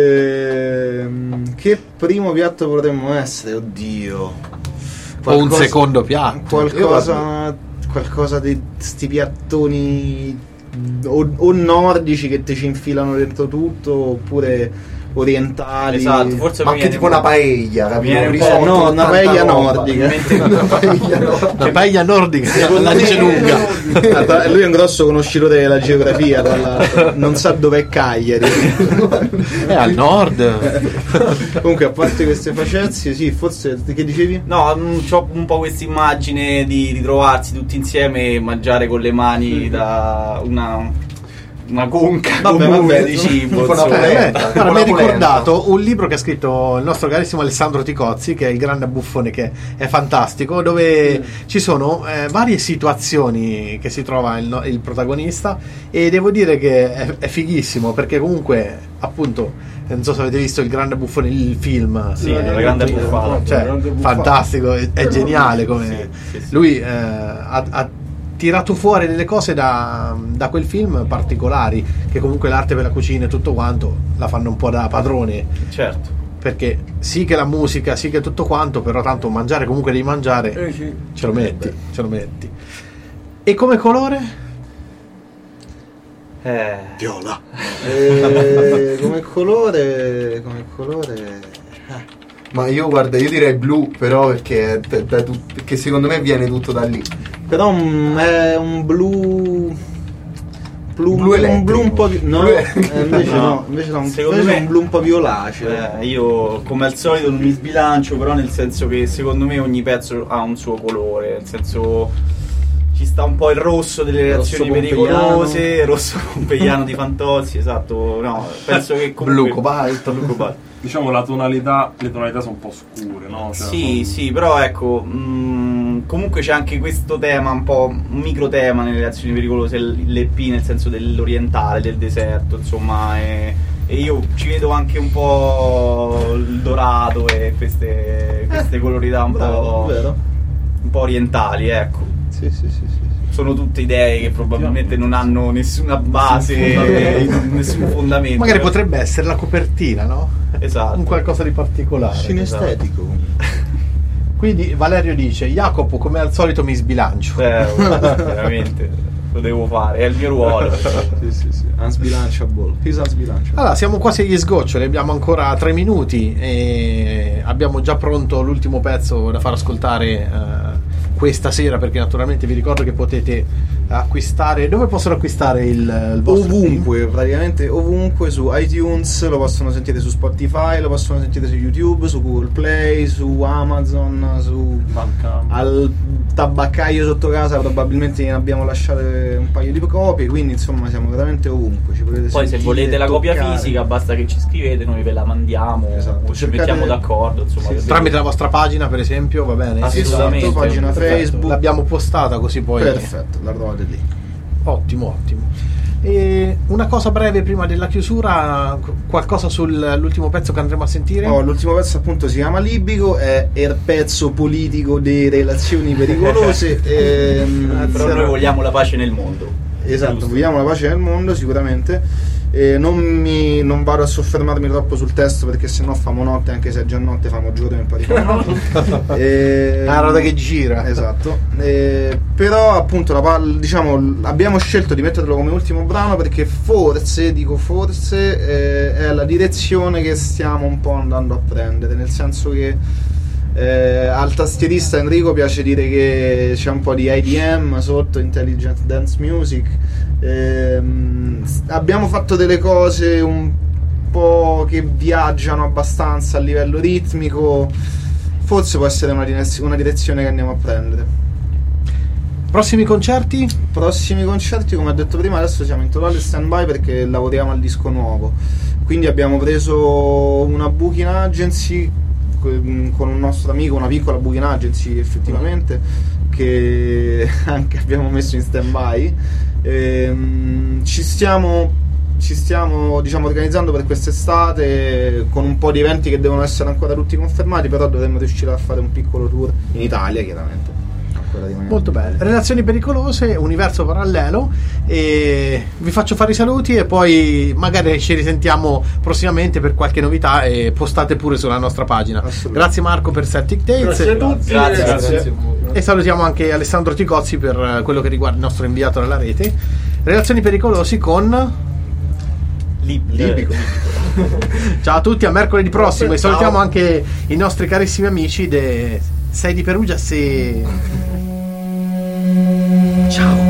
Ehm, che primo piatto potremmo essere? Oddio. O un Qualcosa- secondo piatto. Qualcosa, qualcosa di sti piattoni o, o nordici che ti ci infilano dentro tutto, oppure orientali. Esatto, forse ma mi anche viene tipo un- una paella, capito? viene un Un po'- risotto no, con una tanta paella roba. nordica. Una paella nordica. La paella nordica, la dice lunga. Ah, tra- lui è un grosso conoscitore della geografia, tra l'altro. Non sa dov'è Cagliari. È al nord. Comunque, a parte queste facezie, sì, forse che dicevi? No, ho un po' questa immagine di ritrovarsi tutti insieme e mangiare con le mani da una, una conca Vabbè, comune vabbè, di cibo. tipo una insomma. polenta. Eh, tipo guarda, mi ha una polenta. ricordato un libro che ha scritto il nostro carissimo Alessandro Ticozzi, che è il grande buffone, che è fantastico, dove ci sono eh, varie situazioni che si trova il, no- il protagonista, e devo dire che è, è fighissimo, perché comunque appunto non so se avete visto il grande buffone, il film. Sì, Eh, la grande eh, buffata. cioè, La grande buffata. fantastico, è, è geniale come Sì, sì, sì. lui eh, ha, ha tirato fuori delle cose da, da quel film particolari, che comunque l'arte per la cucina e tutto quanto la fanno un po' da padrone, Certo. perché sì che la musica, sì che tutto quanto, però tanto mangiare comunque devi mangiare, Eh sì. ce lo metti, ce lo metti. E come colore? Eh, Viola. Eh, come colore, come colore. eh. Ma io guarda, io direi blu, però perché, da- da tut- perché secondo me viene tutto da lì. Però mm, è un blu. Blu, Blu un elettrico. blu un po' più. No, Blu eh, elettrico. invece No. no, invece no, Secondo invece me- è un blu un po' violaceo. eh, io come al solito non mi sbilancio, però nel senso che secondo me ogni pezzo ha un suo colore, nel senso ci sta un po' il rosso delle reazioni Rosso pericolose, il rosso pompeiano di Fantozzi, esatto, no, penso che comunque Blu cobalto. Blu cobalto. Diciamo la tonalità, le tonalità sono un po' scure, no? Cioè, Sì, sono- sì, però ecco, mh, comunque c'è anche questo tema, un po' un micro tema nelle reazioni pericolose, l'E P nel senso dell'orientale, del deserto, insomma, e, e io ci vedo anche un po' il dorato e queste, queste colorità un Bravo, po', vero? un po' orientali, ecco. Sì, sì, sì, sì. Sono tutte idee che probabilmente non hanno nessuna base, fondamento. nessun fondamento. Magari potrebbe essere la copertina, no? Esatto. Un qualcosa di particolare. Sinestetico. Quindi Valerio dice: Jacopo, come al solito mi sbilancio. Eh, veramente, lo devo fare, è il mio ruolo. Sì, sì, sì. Unsbilanciable. He's unsbilanciable. Allora, siamo quasi agli sgoccioli, abbiamo ancora tre minuti e abbiamo già pronto l'ultimo pezzo da far ascoltare eh, questa sera, perché naturalmente vi ricordo che potete acquistare. Dove possono acquistare il, il vostro Ovunque, praticamente ovunque, su iTunes, lo possono sentire su Spotify, lo possono sentire su YouTube, su Google Play, su Amazon, su Bandcamp. al tabaccaio sotto casa probabilmente ne abbiamo lasciate un paio di copie, quindi insomma siamo veramente ovunque. Ci potete Poi se sentire, volete la copia toccare. fisica basta che ci scrivete, noi ve la mandiamo, Esatto. ci Cercate- mettiamo d'accordo, insomma. Sì, per sì. Tramite la vostra pagina, per esempio, va bene? Ah, sì, Esatto, pagina Perfetto. Facebook. L'abbiamo postata così poi. Perfetto, la trovate lì. Ottimo, ottimo. E una cosa breve prima della chiusura, qualcosa sull'ultimo pezzo che andremo a sentire? Oh, l'ultimo pezzo appunto si chiama Libico, è il pezzo politico di relazioni pericolose. ehm, Però noi vogliamo la pace nel mondo. Esatto, Giusto. vogliamo la pace nel mondo sicuramente. Eh, non, mi, non vado a soffermarmi troppo sul testo perché sennò famo notte, anche se è già notte famo giorno e poi famo notte. Eh, La roda che gira. Esatto. Eh, però appunto la pal- diciamo abbiamo scelto di metterlo come ultimo brano perché forse, dico forse, eh, è la direzione che stiamo un po' andando a prendere, nel senso che eh, al tastierista Enrico piace dire che c'è un po' di I D M sotto, Intelligent Dance Music. Ehm, abbiamo fatto delle cose un po' che viaggiano abbastanza a livello ritmico, forse può essere una, direz- una direzione che andiamo a prendere. Prossimi concerti? Prossimi concerti, come ho detto prima, adesso siamo in totale stand-by perché lavoriamo al disco nuovo, quindi abbiamo preso una booking agency con un nostro amico, una piccola booking agency effettivamente, che anche abbiamo messo in stand-by. Ehm, ci stiamo ci stiamo diciamo organizzando per quest'estate con un po' di eventi che devono essere ancora tutti confermati, però dovremmo riuscire a fare un piccolo tour in Italia chiaramente. Ancora rimaniamo. Molto belle. Relazioni pericolose, universo parallelo, e vi faccio fare i saluti e poi magari ci risentiamo prossimamente per qualche novità e postate pure sulla nostra pagina. Assolutamente. Grazie Marco per Celtic Tales. Grazie a tutti. Grazie, e- grazie. Grazie a voi. E salutiamo anche Alessandro Ticozzi per eh, quello che riguarda il nostro inviato nella rete. Relazioni pericolosi con Libico. ciao a tutti, a mercoledì prossimo. E Ciao. salutiamo anche i nostri carissimi amici de sei di Perugia. Se ciao.